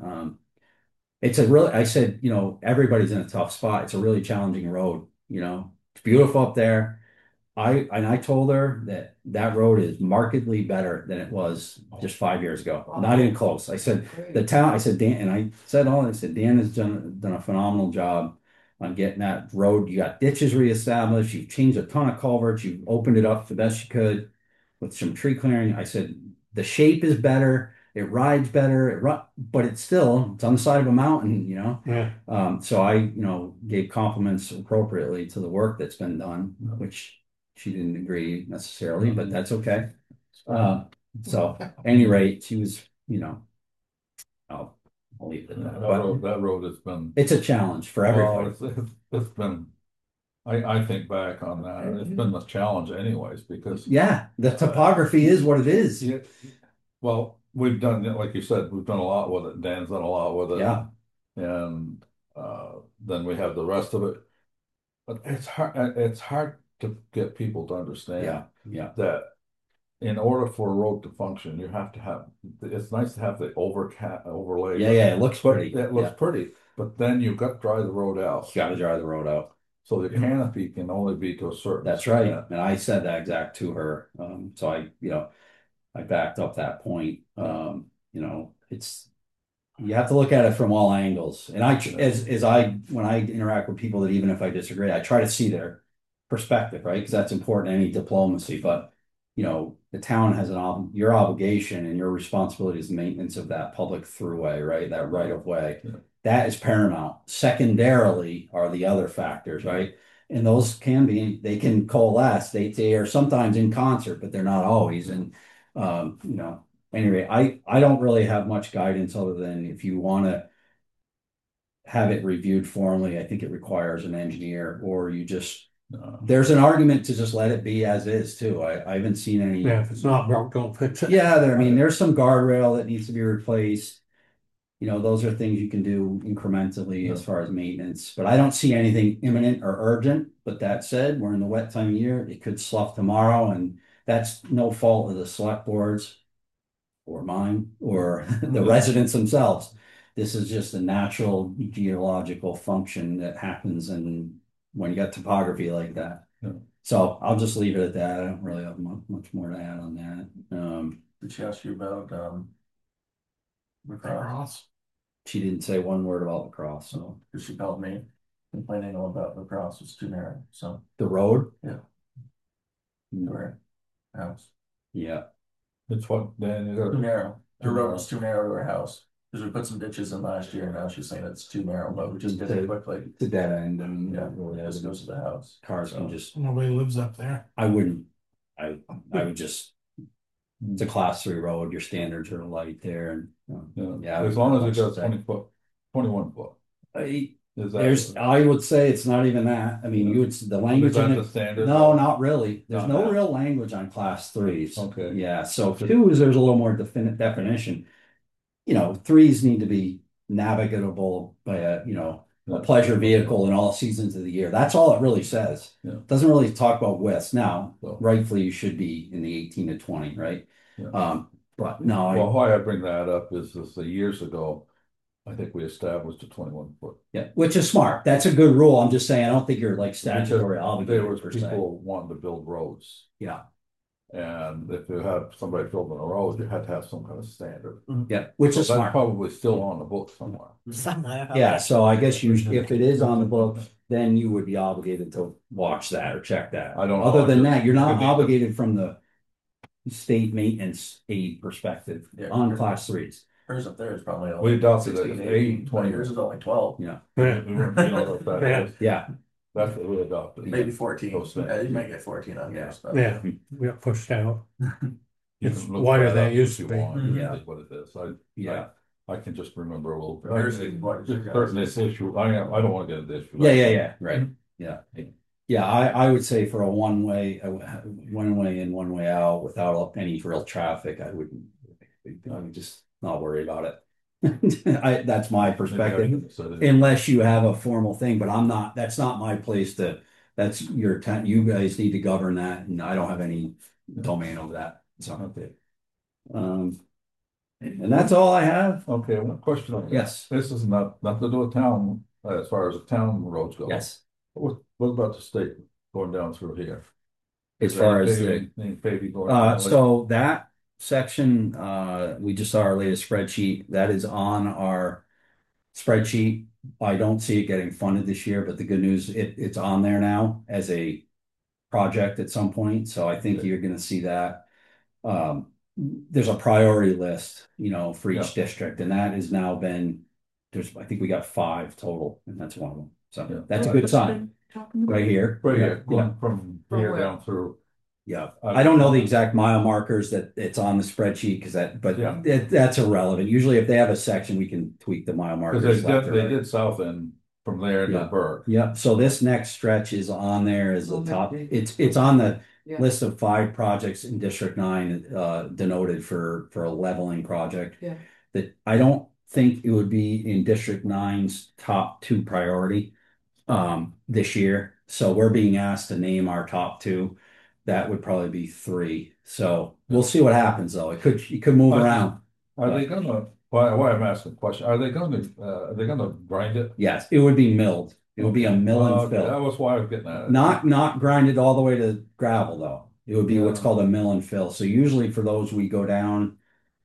I said, everybody's in a tough spot. It's a really challenging road, it's beautiful up there. I told her that road is markedly better than it was just 5 years ago. Not even close. I said, I said, Dan, and I said, Dan has done a phenomenal job on getting that road. You got ditches reestablished. You've changed a ton of culverts. You've opened it up the best you could with some tree clearing. I said, the shape is better. It rides better, but it's on the side of a mountain, Yeah. So I, gave compliments appropriately to the work that's been done, which she didn't agree necessarily, but that's okay. So at any rate, she was, I'll leave it at that. But That road has been. it's a challenge for everybody. It's been, I think back on that, it's been a challenge anyways, because. Yeah, the topography is what it is. Yeah, well, we've done, like you said, we've done a lot with it. Dan's done a lot with it. Yeah. And then we have the rest of it. But it's hard to get people to understand Yeah. that in order for a road to function, you have to have, it's nice to have the overlay. Yeah, it looks pretty. It looks pretty, but then you've got to dry the road out. You got to dry the road out. So the canopy can only be to a certain. That's right. And I said that exact to her. So I backed up that point. You have to look at it from all angles. And when I interact with people that even if I disagree, I try to see their perspective, right? Because that's important in any diplomacy. But, the town has your obligation and your responsibility is the maintenance of that public throughway, right? That right of way. Yeah. That is paramount. Secondarily are the other factors, right? And those they can coalesce. They are sometimes in concert, but they're not always. And, anyway, I don't really have much guidance other than if you want to have it reviewed formally, I think it requires an engineer, or there's an argument to just let it be as is too. I haven't seen any. Yeah, if it's not broke, don't fix it. Yeah, there's some guardrail that needs to be replaced. Those are things you can do incrementally as far as maintenance, but I don't see anything imminent or urgent. But that said, we're in the wet time of year. It could slough tomorrow, and that's no fault of the select boards or mine or the residents themselves. This is just a natural geological function that happens when you got topography like that. Yeah. So I'll just leave it at that. I don't really have much more to add on that. Did she ask you about lacrosse? Cross. She didn't say one word about lacrosse. So Because she called me complaining about lacrosse was too narrow. So the road, to her house. yeah, It's what, Dan, you Too got. narrow. Her road was too narrow to her house. Because we put some ditches in last year and now she's saying it's too narrow, but we just did it quickly. it's a dead end. I mean, Yeah, it really it just goes to the house. cars can So- just. Nobody lives up there. I wouldn't. I would just. It's a class 3 road. Your standards are light there, and Yeah, as long as it goes 20 foot, 21 foot. Is that? I would say it's not even that. I mean, the language Is that in the it. standard? No, not really. There's Not no that. real language on class 3s. Okay. Yeah, so for 2s, there's a little more definite definition. 3s need to be navigable by a pleasure vehicle in all seasons of the year. That's all it really says. Yeah. It doesn't really talk about widths. Now, So- rightfully, you should be in the 18 to 20, right? Yeah. But no, Well, why I bring that up is the years ago, I think we established a 21 foot. yeah, which is smart. That's a good rule. I'm just saying, I don't think you're like Because statutory there obligated was per se. people wanting to build roads. Yeah, And if you had somebody building a road, you had to have some kind of standard. yeah, which So is that's smart. probably still on the book somewhere. Somewhere. Yeah, so I guess if it is on the book, then you would be obligated to watch that or check that. I don't know. Other than I that, you're not could be- obligated from the state maintenance aid perspective Yeah. on class threes. Hers up there is probably We only adopted it 16, as 18, 20 yours is only 12, We weren't, you know what that Yeah. is. Yeah, That's what we adopted. maybe 14. Those things. You might get 14 on yours, but Yeah, we got pushed out. You It's can look wider that than up it used if to you be. want, Yeah. see what it is. yeah, I can just remember a little bit. Yours is what is your Certain guys'? this issue, I don't want to get into this issue. yeah, right, yeah. Yeah, I would say for a one way in, one way out without any real traffic, I would just not worry about it. That's my perspective. Unless you have a formal thing, but that's not my place that's your town. You guys need to govern that, and I don't have any domain over that. So, Okay, and that's all I have. okay, one question on this. Yes, This is nothing to do with town, as far as the town roads go. yes. What about the state going down through here? As Is far there as the, any paving going down? so that section, we just saw our latest spreadsheet. That is on our spreadsheet. I don't see it getting funded this year, but the good news, it's on there now as a project at some point. So I think Okay. you're gonna see that. There's a priority list, for each district, and that has now been, I think we got 5 total, and that's one of them. So Yeah. that's a good sign, right here. Right here, Yeah. going from here where? down through. Yeah, I don't know the exact mile markers that it's on the spreadsheet but Yeah. that's irrelevant. Usually if they have a section, we can tweak the mile Because markers. they did south end from there to Yeah. Burke. Yeah, so this next stretch is on there as the Oh, top. maybe. It's on the Yeah. list of 5 projects in District 9 denoted for a leveling project. Yeah. That I don't think it would be in District 9's top 2 priority this year. So we're being asked to name our top 2. That would probably be 3. So we'll see what happens though. It could move Okay. around. Are they gonna, why I'm asking the question, are they gonna grind it? Yes, it would be milled. It would be a mill and Okay, that fill. was why I was getting at it. Not grinded all the way to gravel though. It would be what's Yeah. called a mill and fill. So usually for those, we go down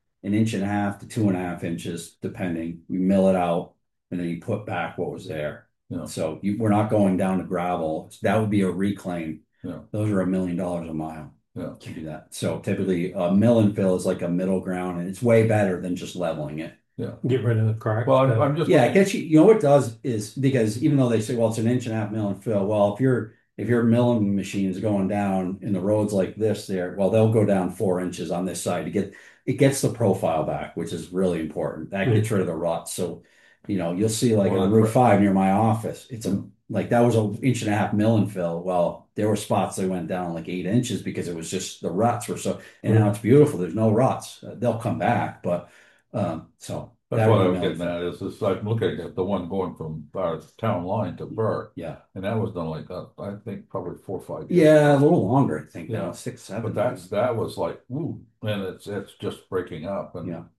1.5 to 2.5 inches, depending. We mill it out and then you put back what was there. Yeah. So we're not going down to gravel. That would be a reclaim. Yeah. Those are $1 million a mile. Yeah. To do that. So typically a mill and fill is like a middle ground and it's way better than just leveling it. Get rid of the cracks. Well, I'm just. Yeah, it gets you know what it does is because even though they say, well, it's 1.5 inch mill and fill, well, if your milling machine is going down in the roads like this there, well, they'll go down 4 inches on this side it gets the profile back, which is really important. That gets rid of the ruts. So, you'll see like Well, on Route 5 near my office, that was 1.5 inch mill and fill. Well, there were spots that went down like 8 inches because it was just the ruts were so, and now it's beautiful. There's no ruts. They'll come back, but so That's that what would I be was milled. getting at, is like looking at the one going from our town line to Burke, Yeah. and that was done like that, I think probably 4 or 5 years. Yeah, a little longer, I think. Yeah. Now, 6, 7. But that was like, ooh, and it's just breaking up, and Yeah.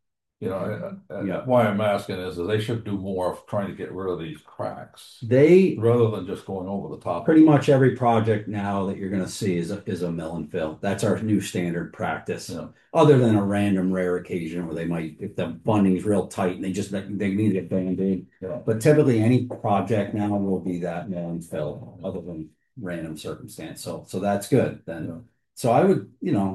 Yeah. why I'm asking is that they should do more of trying to get rid of these cracks They rather than just going over the top. pretty much every project now that you're going to see is a mill and fill. That's our new standard practice. Yeah. Other than a random rare occasion where they might, if the funding's real tight and they need a Band-Aid. Yeah. But typically any project now will be that mill and fill, other than random circumstance. So that's good then. Yeah. So I would,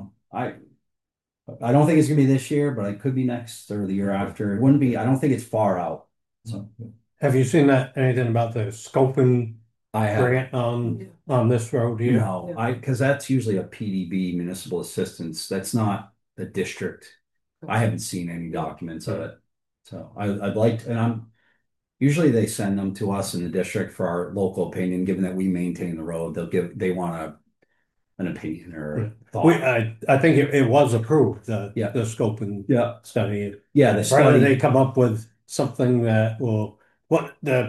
I don't think it's gonna be this year, but it could be next or the year after. It wouldn't be, I don't think it's far out. So Have you seen anything about the scoping I have. grant on this road here? No, because that's usually a PDB, municipal assistance. That's not the district. I haven't seen any documents of it. So I'd like to, and usually they send them to us in the district for our local opinion, given that we maintain the road. They want an opinion or a thought. I think it was approved, the Yeah. scoping Yeah. study. Yeah, the Whether study. they come up with something that will, what the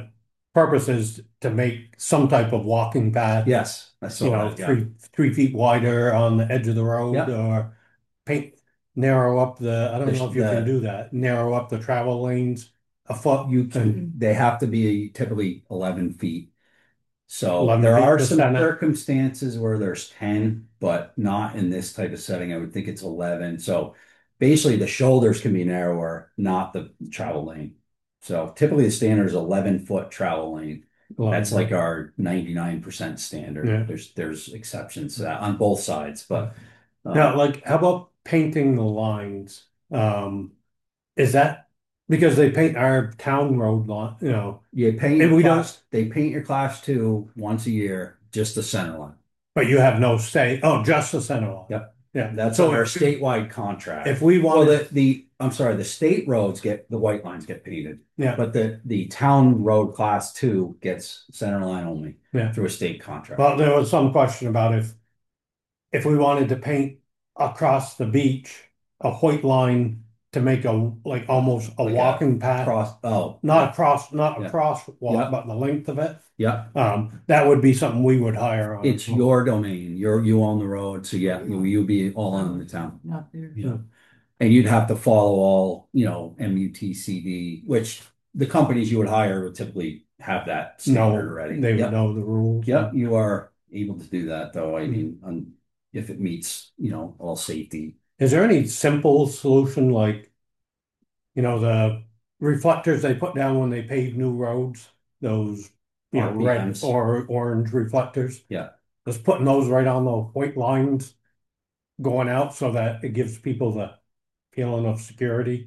purpose is to make some type of walking path. Yes, I saw You know, that, yeah. 3 feet wider on the edge of the road Yeah. or paint, narrow up I don't know if you can The- do that, narrow up the travel lanes a foot. You can, they have to be typically 11 feet. So 11 there feet are to some center. circumstances where there's 10, but not in this type of setting. I would think it's 11. So basically the shoulders can be narrower, not the travel lane. So typically the standard is 11-foot travel lane. That's like our 99% standard. Yeah. There's exceptions to that on both sides, but Now, like, how about painting the lines? Is that because they paint our town road line, you know, you paint and your we class, they paint your class two once a year, just the center line. but you have no say. Oh, just the center line. Yep. Yeah. That's So our if- statewide contract. If we Well, wanted, I'm sorry, the state roads the white lines get painted, yeah, but the town road class two gets center line only yeah. through a state contract. Well, there was some question about if we wanted to paint across the beach a white line to make like almost a Like walking path, not Yeah. a crosswalk, Yeah. but the length of it. Yeah, That would be something we would hire on. it's your domain. You own the road, so yeah, you'll be all in the town. Not there. Yeah. And you'd have to follow all, MUTCD, which the companies you would hire would typically have that standard No, already. they would Yep. know the rules. Yep, you are able to do that though. I mean, if it meets, all safety. Is there any simple solution like, the reflectors they put down when they pave new roads, those, red RPMs. or orange reflectors? Yeah. Just putting those right on the white lines going out so that it gives people the feeling of security.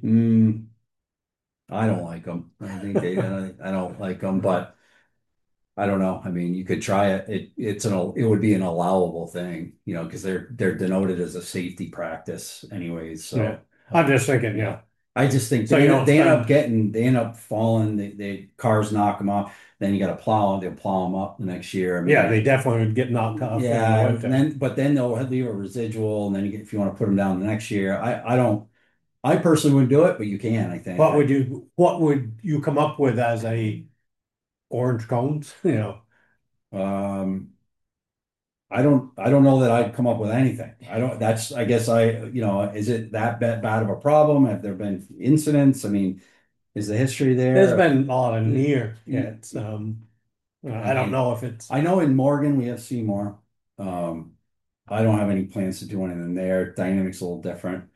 I don't like them. I don't like them, but I don't know. I mean, you could try it. It would be an allowable thing, because they're denoted as a safety practice anyways. So Yeah. I'm just thinking, I just think So they, you don't they spend- end up falling. They cars knock them off. Then you got to plow them. They'll plow them up the next year. I mean, yeah, they definitely would get knocked off. in the yeah, winter. but then they'll leave a residual, and then if you want to put them down the next year, I don't. I personally wouldn't do it, but you can. I think. What would you come up with as a orange cones? Um, I don't know that I'd come up with anything. I guess is it that bad of a problem? Have there been incidents? I mean, is the history there? There's been a lot of near Yeah. hits. I don't know if it's I know in Morgan we have Seymour. I don't have any plans to do anything there. Dynamic's a little different.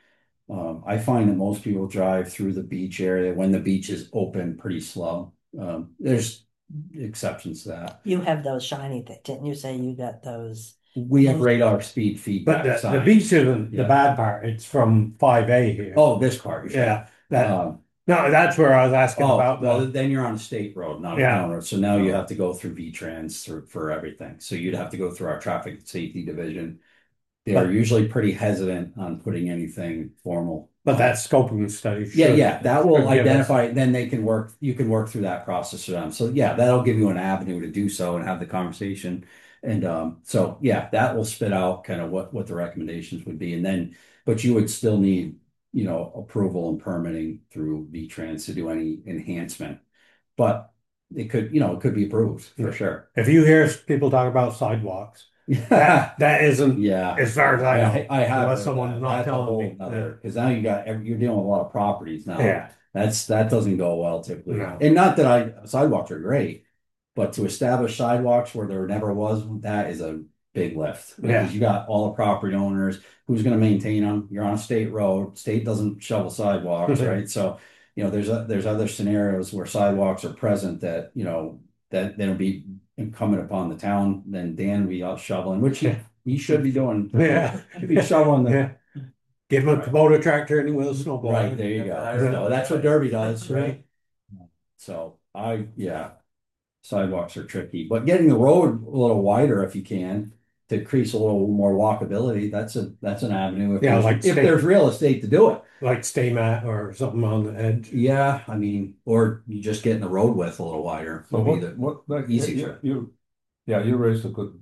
I find that most people drive through the beach area when the beach is open pretty slow. There's exceptions to that. You have those shiny things, didn't you say you got those? We have radar speed but feedback the signs. beach isn't Yeah. the bad part. It's from 5A here. Oh, this part. you're saying. yeah. That Um, no, that's where I was asking oh, about well, the then you're on a state road, not a Yeah. town road. So now you have to go through V-Trans for everything. So you'd have to go through our traffic safety division. They are But- usually pretty hesitant on putting anything formal. but that scoping study. Yeah, that will should give us- identify, then you can work through that process for them. So yeah, that'll give you an avenue to do so and have the conversation. And so yeah, that will spit out kind of what the recommendations would be. And then, but you would still need, approval and permitting through V-Trans to do any enhancement. But it could be approved for Yeah. sure. If you hear people talk about sidewalks, Yeah. that isn't Yeah. as far as I know. I have unless heard someone's that. not That's a telling whole me. nother, because now you're dealing with a lot of properties now. Yeah. That doesn't go well typically. No. And not that sidewalks are great, but to establish sidewalks where there never was, that is a big lift. Yeah. Because you got all the property owners, who's going to maintain them? You're on a state road. State doesn't shovel sidewalks, Mhm. right? So, there's other scenarios where sidewalks are present that, that then will be incumbent upon the town. Then Dan will be out shoveling, which he should be doing. Yeah. He'd be shoveling the Yeah. Give him a Kubota tractor and he will snowball. Right, there you go. Yeah. So that's what Derby does, Right. right? So sidewalks are tricky, but getting the road a little wider if you can to increase a little more walkability, that's an avenue. If Yeah, there's, like if state- there's real estate to do it. Like stay mat or something on the edge. Yeah, I mean, or you just getting the road width a little wider. So would be the- like, easier. you raised a good,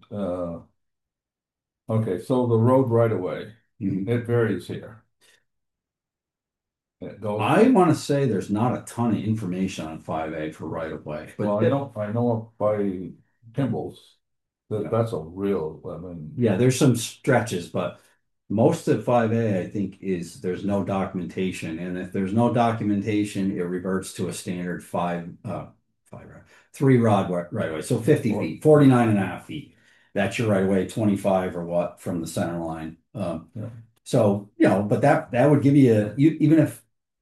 okay, so the road right away, Mhm. it varies here. It goes, I want to say there's not a ton of information on 5A for right of way, well, but I know by Kimball's, Yeah. that's a real, I mean. yeah, there's some stretches, but most of 5A, I think, is there's no documentation. And if there's no documentation, it reverts to a standard five, three rod right away. So 50 feet, 49 and a half feet. That's your right of way, 25 or what from the center line. Yeah. So, but that would give you even if,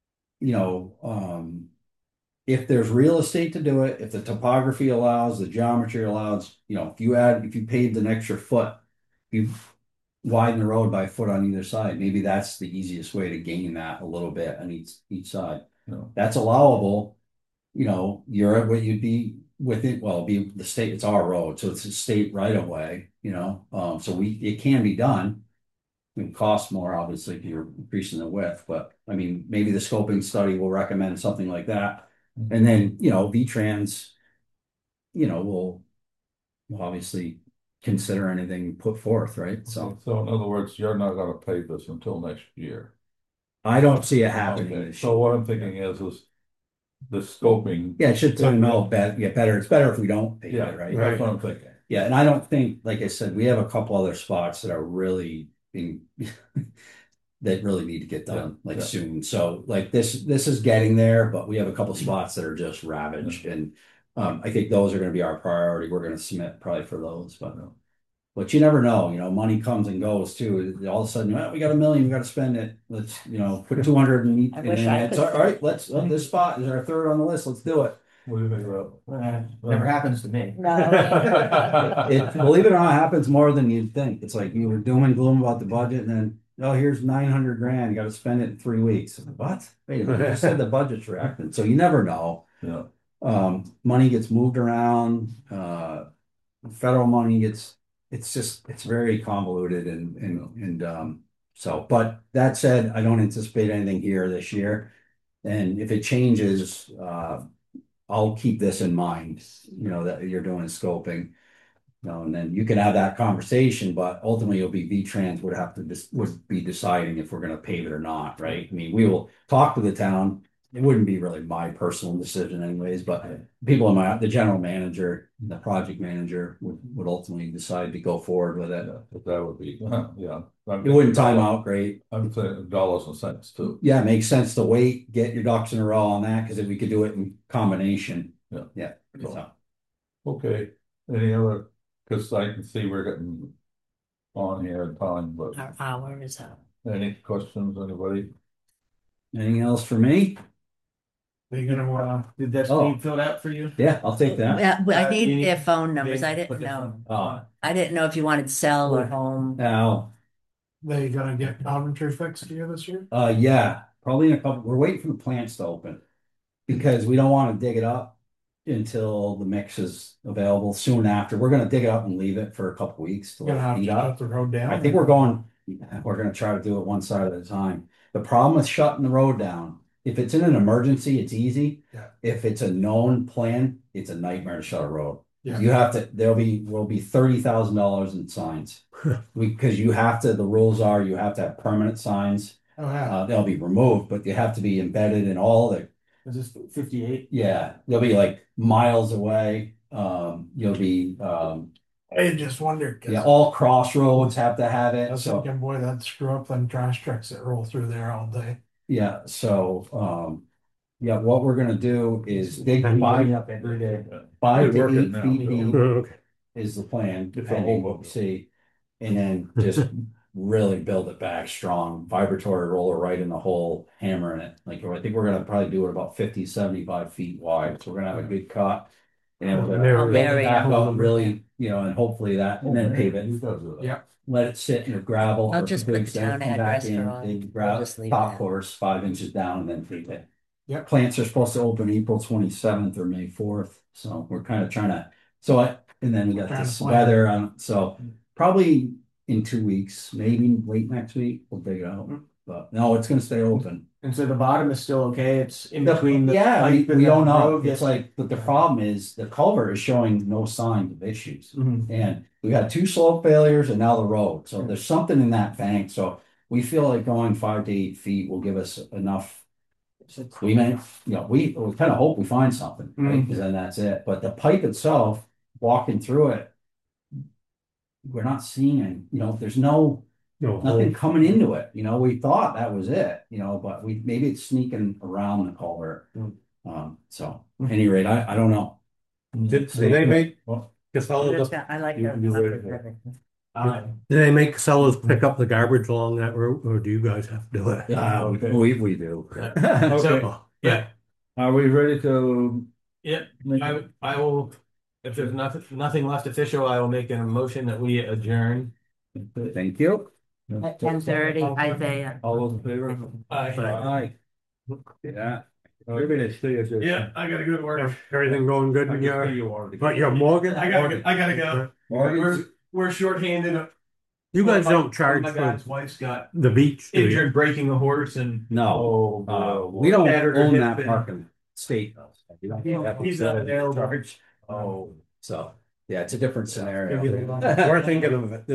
if there's real estate to do it, if the topography allows, the geometry allows, if you paved an extra foot, you widen the road by a foot on either side, maybe that's the easiest way to gain that a little bit on each side. No. That's allowable. You're at what you'd be within, well, it'd be the state, it's our road, so it's a state right of way, so it can be done. It costs more, obviously, if you're increasing the width, but I mean, maybe the scoping study will recommend something like that. And then, V-Trans, will obviously consider anything put forth, right? So So in other words, you're not gonna pay this until next year. I don't see it happening Okay, this so year. what I'm thinking is the scoping. Yeah, it should time out better. It's better if we don't pay Yeah, it, right? that's what I'm thinking. Yeah, and I don't think, like I said, we have a couple other spots that are really that really need to get done Yeah. soon. So like this is getting there, but we have a couple spots that are just ravaged, and I think those are going to be our priority. We're going to submit probably for those, but you never know. Money comes and goes too. All of a sudden, well, we got $1 million, we got to spend it. Let's put 200 and I and wish then I it's could. all right. This spot is our third on the list. Let's do it. What do you think about? Never happens to me. No. It believe it or not, happens more than you'd think. It's like you were doom and gloom about the budget, and then here's 900 grand. You got to spend it in 3 weeks. What? Wait a minute! You said the budget's reacting, so you never know. Yeah, Money gets moved around. Federal money gets. It's very convoluted and so. But that said, I don't anticipate anything here this year, and if it changes, I'll keep this in mind, that you're doing scoping. And then you can have that conversation, but ultimately it'll be V-Trans would be deciding if we're going to pave it or not, right? I mean, we will talk to the town. It wouldn't be really my personal decision anyways, but people the general manager, the project manager would ultimately decide to go forward with it. but that would be, yeah. It wouldn't time out great. I'm saying dollars and cents too. Yeah, it makes sense to wait, get your ducks in a row on that, because if we could do it in combination. Yeah. So. Okay, any other, because I can see we're getting on here in time, but Our hour is up. any questions, anybody? Anything else for me? Are you gonna, Did that Oh. Steve fill out for you? Yeah, I'll take that. Yeah, I you need need- their phone numbers. I Put didn't this know. on. I didn't know if you wanted cell or home. Now, they gonna get Coventry fixed here this year? yeah, probably in a couple. We're waiting for the plants to open because we don't want to dig it up until the mix is available soon after. We're going to dig it up and leave it for a couple weeks to Gonna let it have heat to up. shut the road down? I think we're going to try to do it one side at a time. The problem with shutting the road down, if it's in an emergency, it's easy. Yeah. If it's a known plan, it's a nightmare to shut a road. Yeah. You have to, will be $30,000 in signs. Because the rules are you have to have permanent signs. Oh, yeah. They'll be removed, but they have to be embedded in all the, Is this 58? yeah, they'll be like miles away. You'll be, I just wondered, yeah, 'cause all crossroads have to have I it. was So, thinking, boy, that'd screw up them trash trucks that roll through there all day. yeah, so, yeah, what we're gonna do is dig I'm five, up every day. 5 They're to working 8 now, feet so- deep Okay. is the plan, It's a depending whole what we see. And then just really build it back strong, vibratory roller right in the hole, hammering it. Like, I think we're gonna probably do it about 50, 75 feet wide, so we're gonna have a good cut. And we're There gonna we build go. it back up really, and hopefully and then pave it. You guys do that. Yeah. Let it sit in the gravel. I'll for just a few put weeks, the then town come back address in, or on. dig We'll gravel, just leave top that. course, 5 inches down, and then pave it. Yep. Plants are supposed to open April 27th or May 4th, so we're kind of trying to. And then we got Trying to this plan. weather on, so probably in 2 weeks, maybe late next week, we'll dig it out. But no, it's gonna stay open. And so the bottom is still okay? It's in between the Yeah, pipe and we the don't know. road? It's like, but the problem is the culvert is showing no signs of issues. Mhm. And we got 2 slope failures and now the road. So there's something in that bank. So we feel like going 5 to 8 feet will give us enough we may, we kind of hope we find something, right? Mm. Because then that's it. But the pipe itself, walking through it, we're not seeing any, there's nothing coming into it. We thought that was it, but maybe it's sneaking around the culvert. So at any rate, I don't know. Did they make Well, Casellas, I like You that. can do it. do they make Casellas pick up the garbage along that route, or do you guys have to do it? Okay. We do. Okay, Yeah, are we ready to? yeah, make- I will, if there's nothing left official, I will make a motion that we adjourn. Thank you. At 10:30, Isaiah. All those in favor? Aye. Yeah. Everybody stay at your. Yeah, I gotta go to work. Everything going good in your Morgan? I gotta go. Morgan? We're shorthanded. You guys My- don't charge My for guy's wife's got the beach, do you? injured breaking a horse and No, Oh, we don't Battered or own hit that bin. parking state. he's not available. So, yeah, it's a different scenario. We're thinking of it.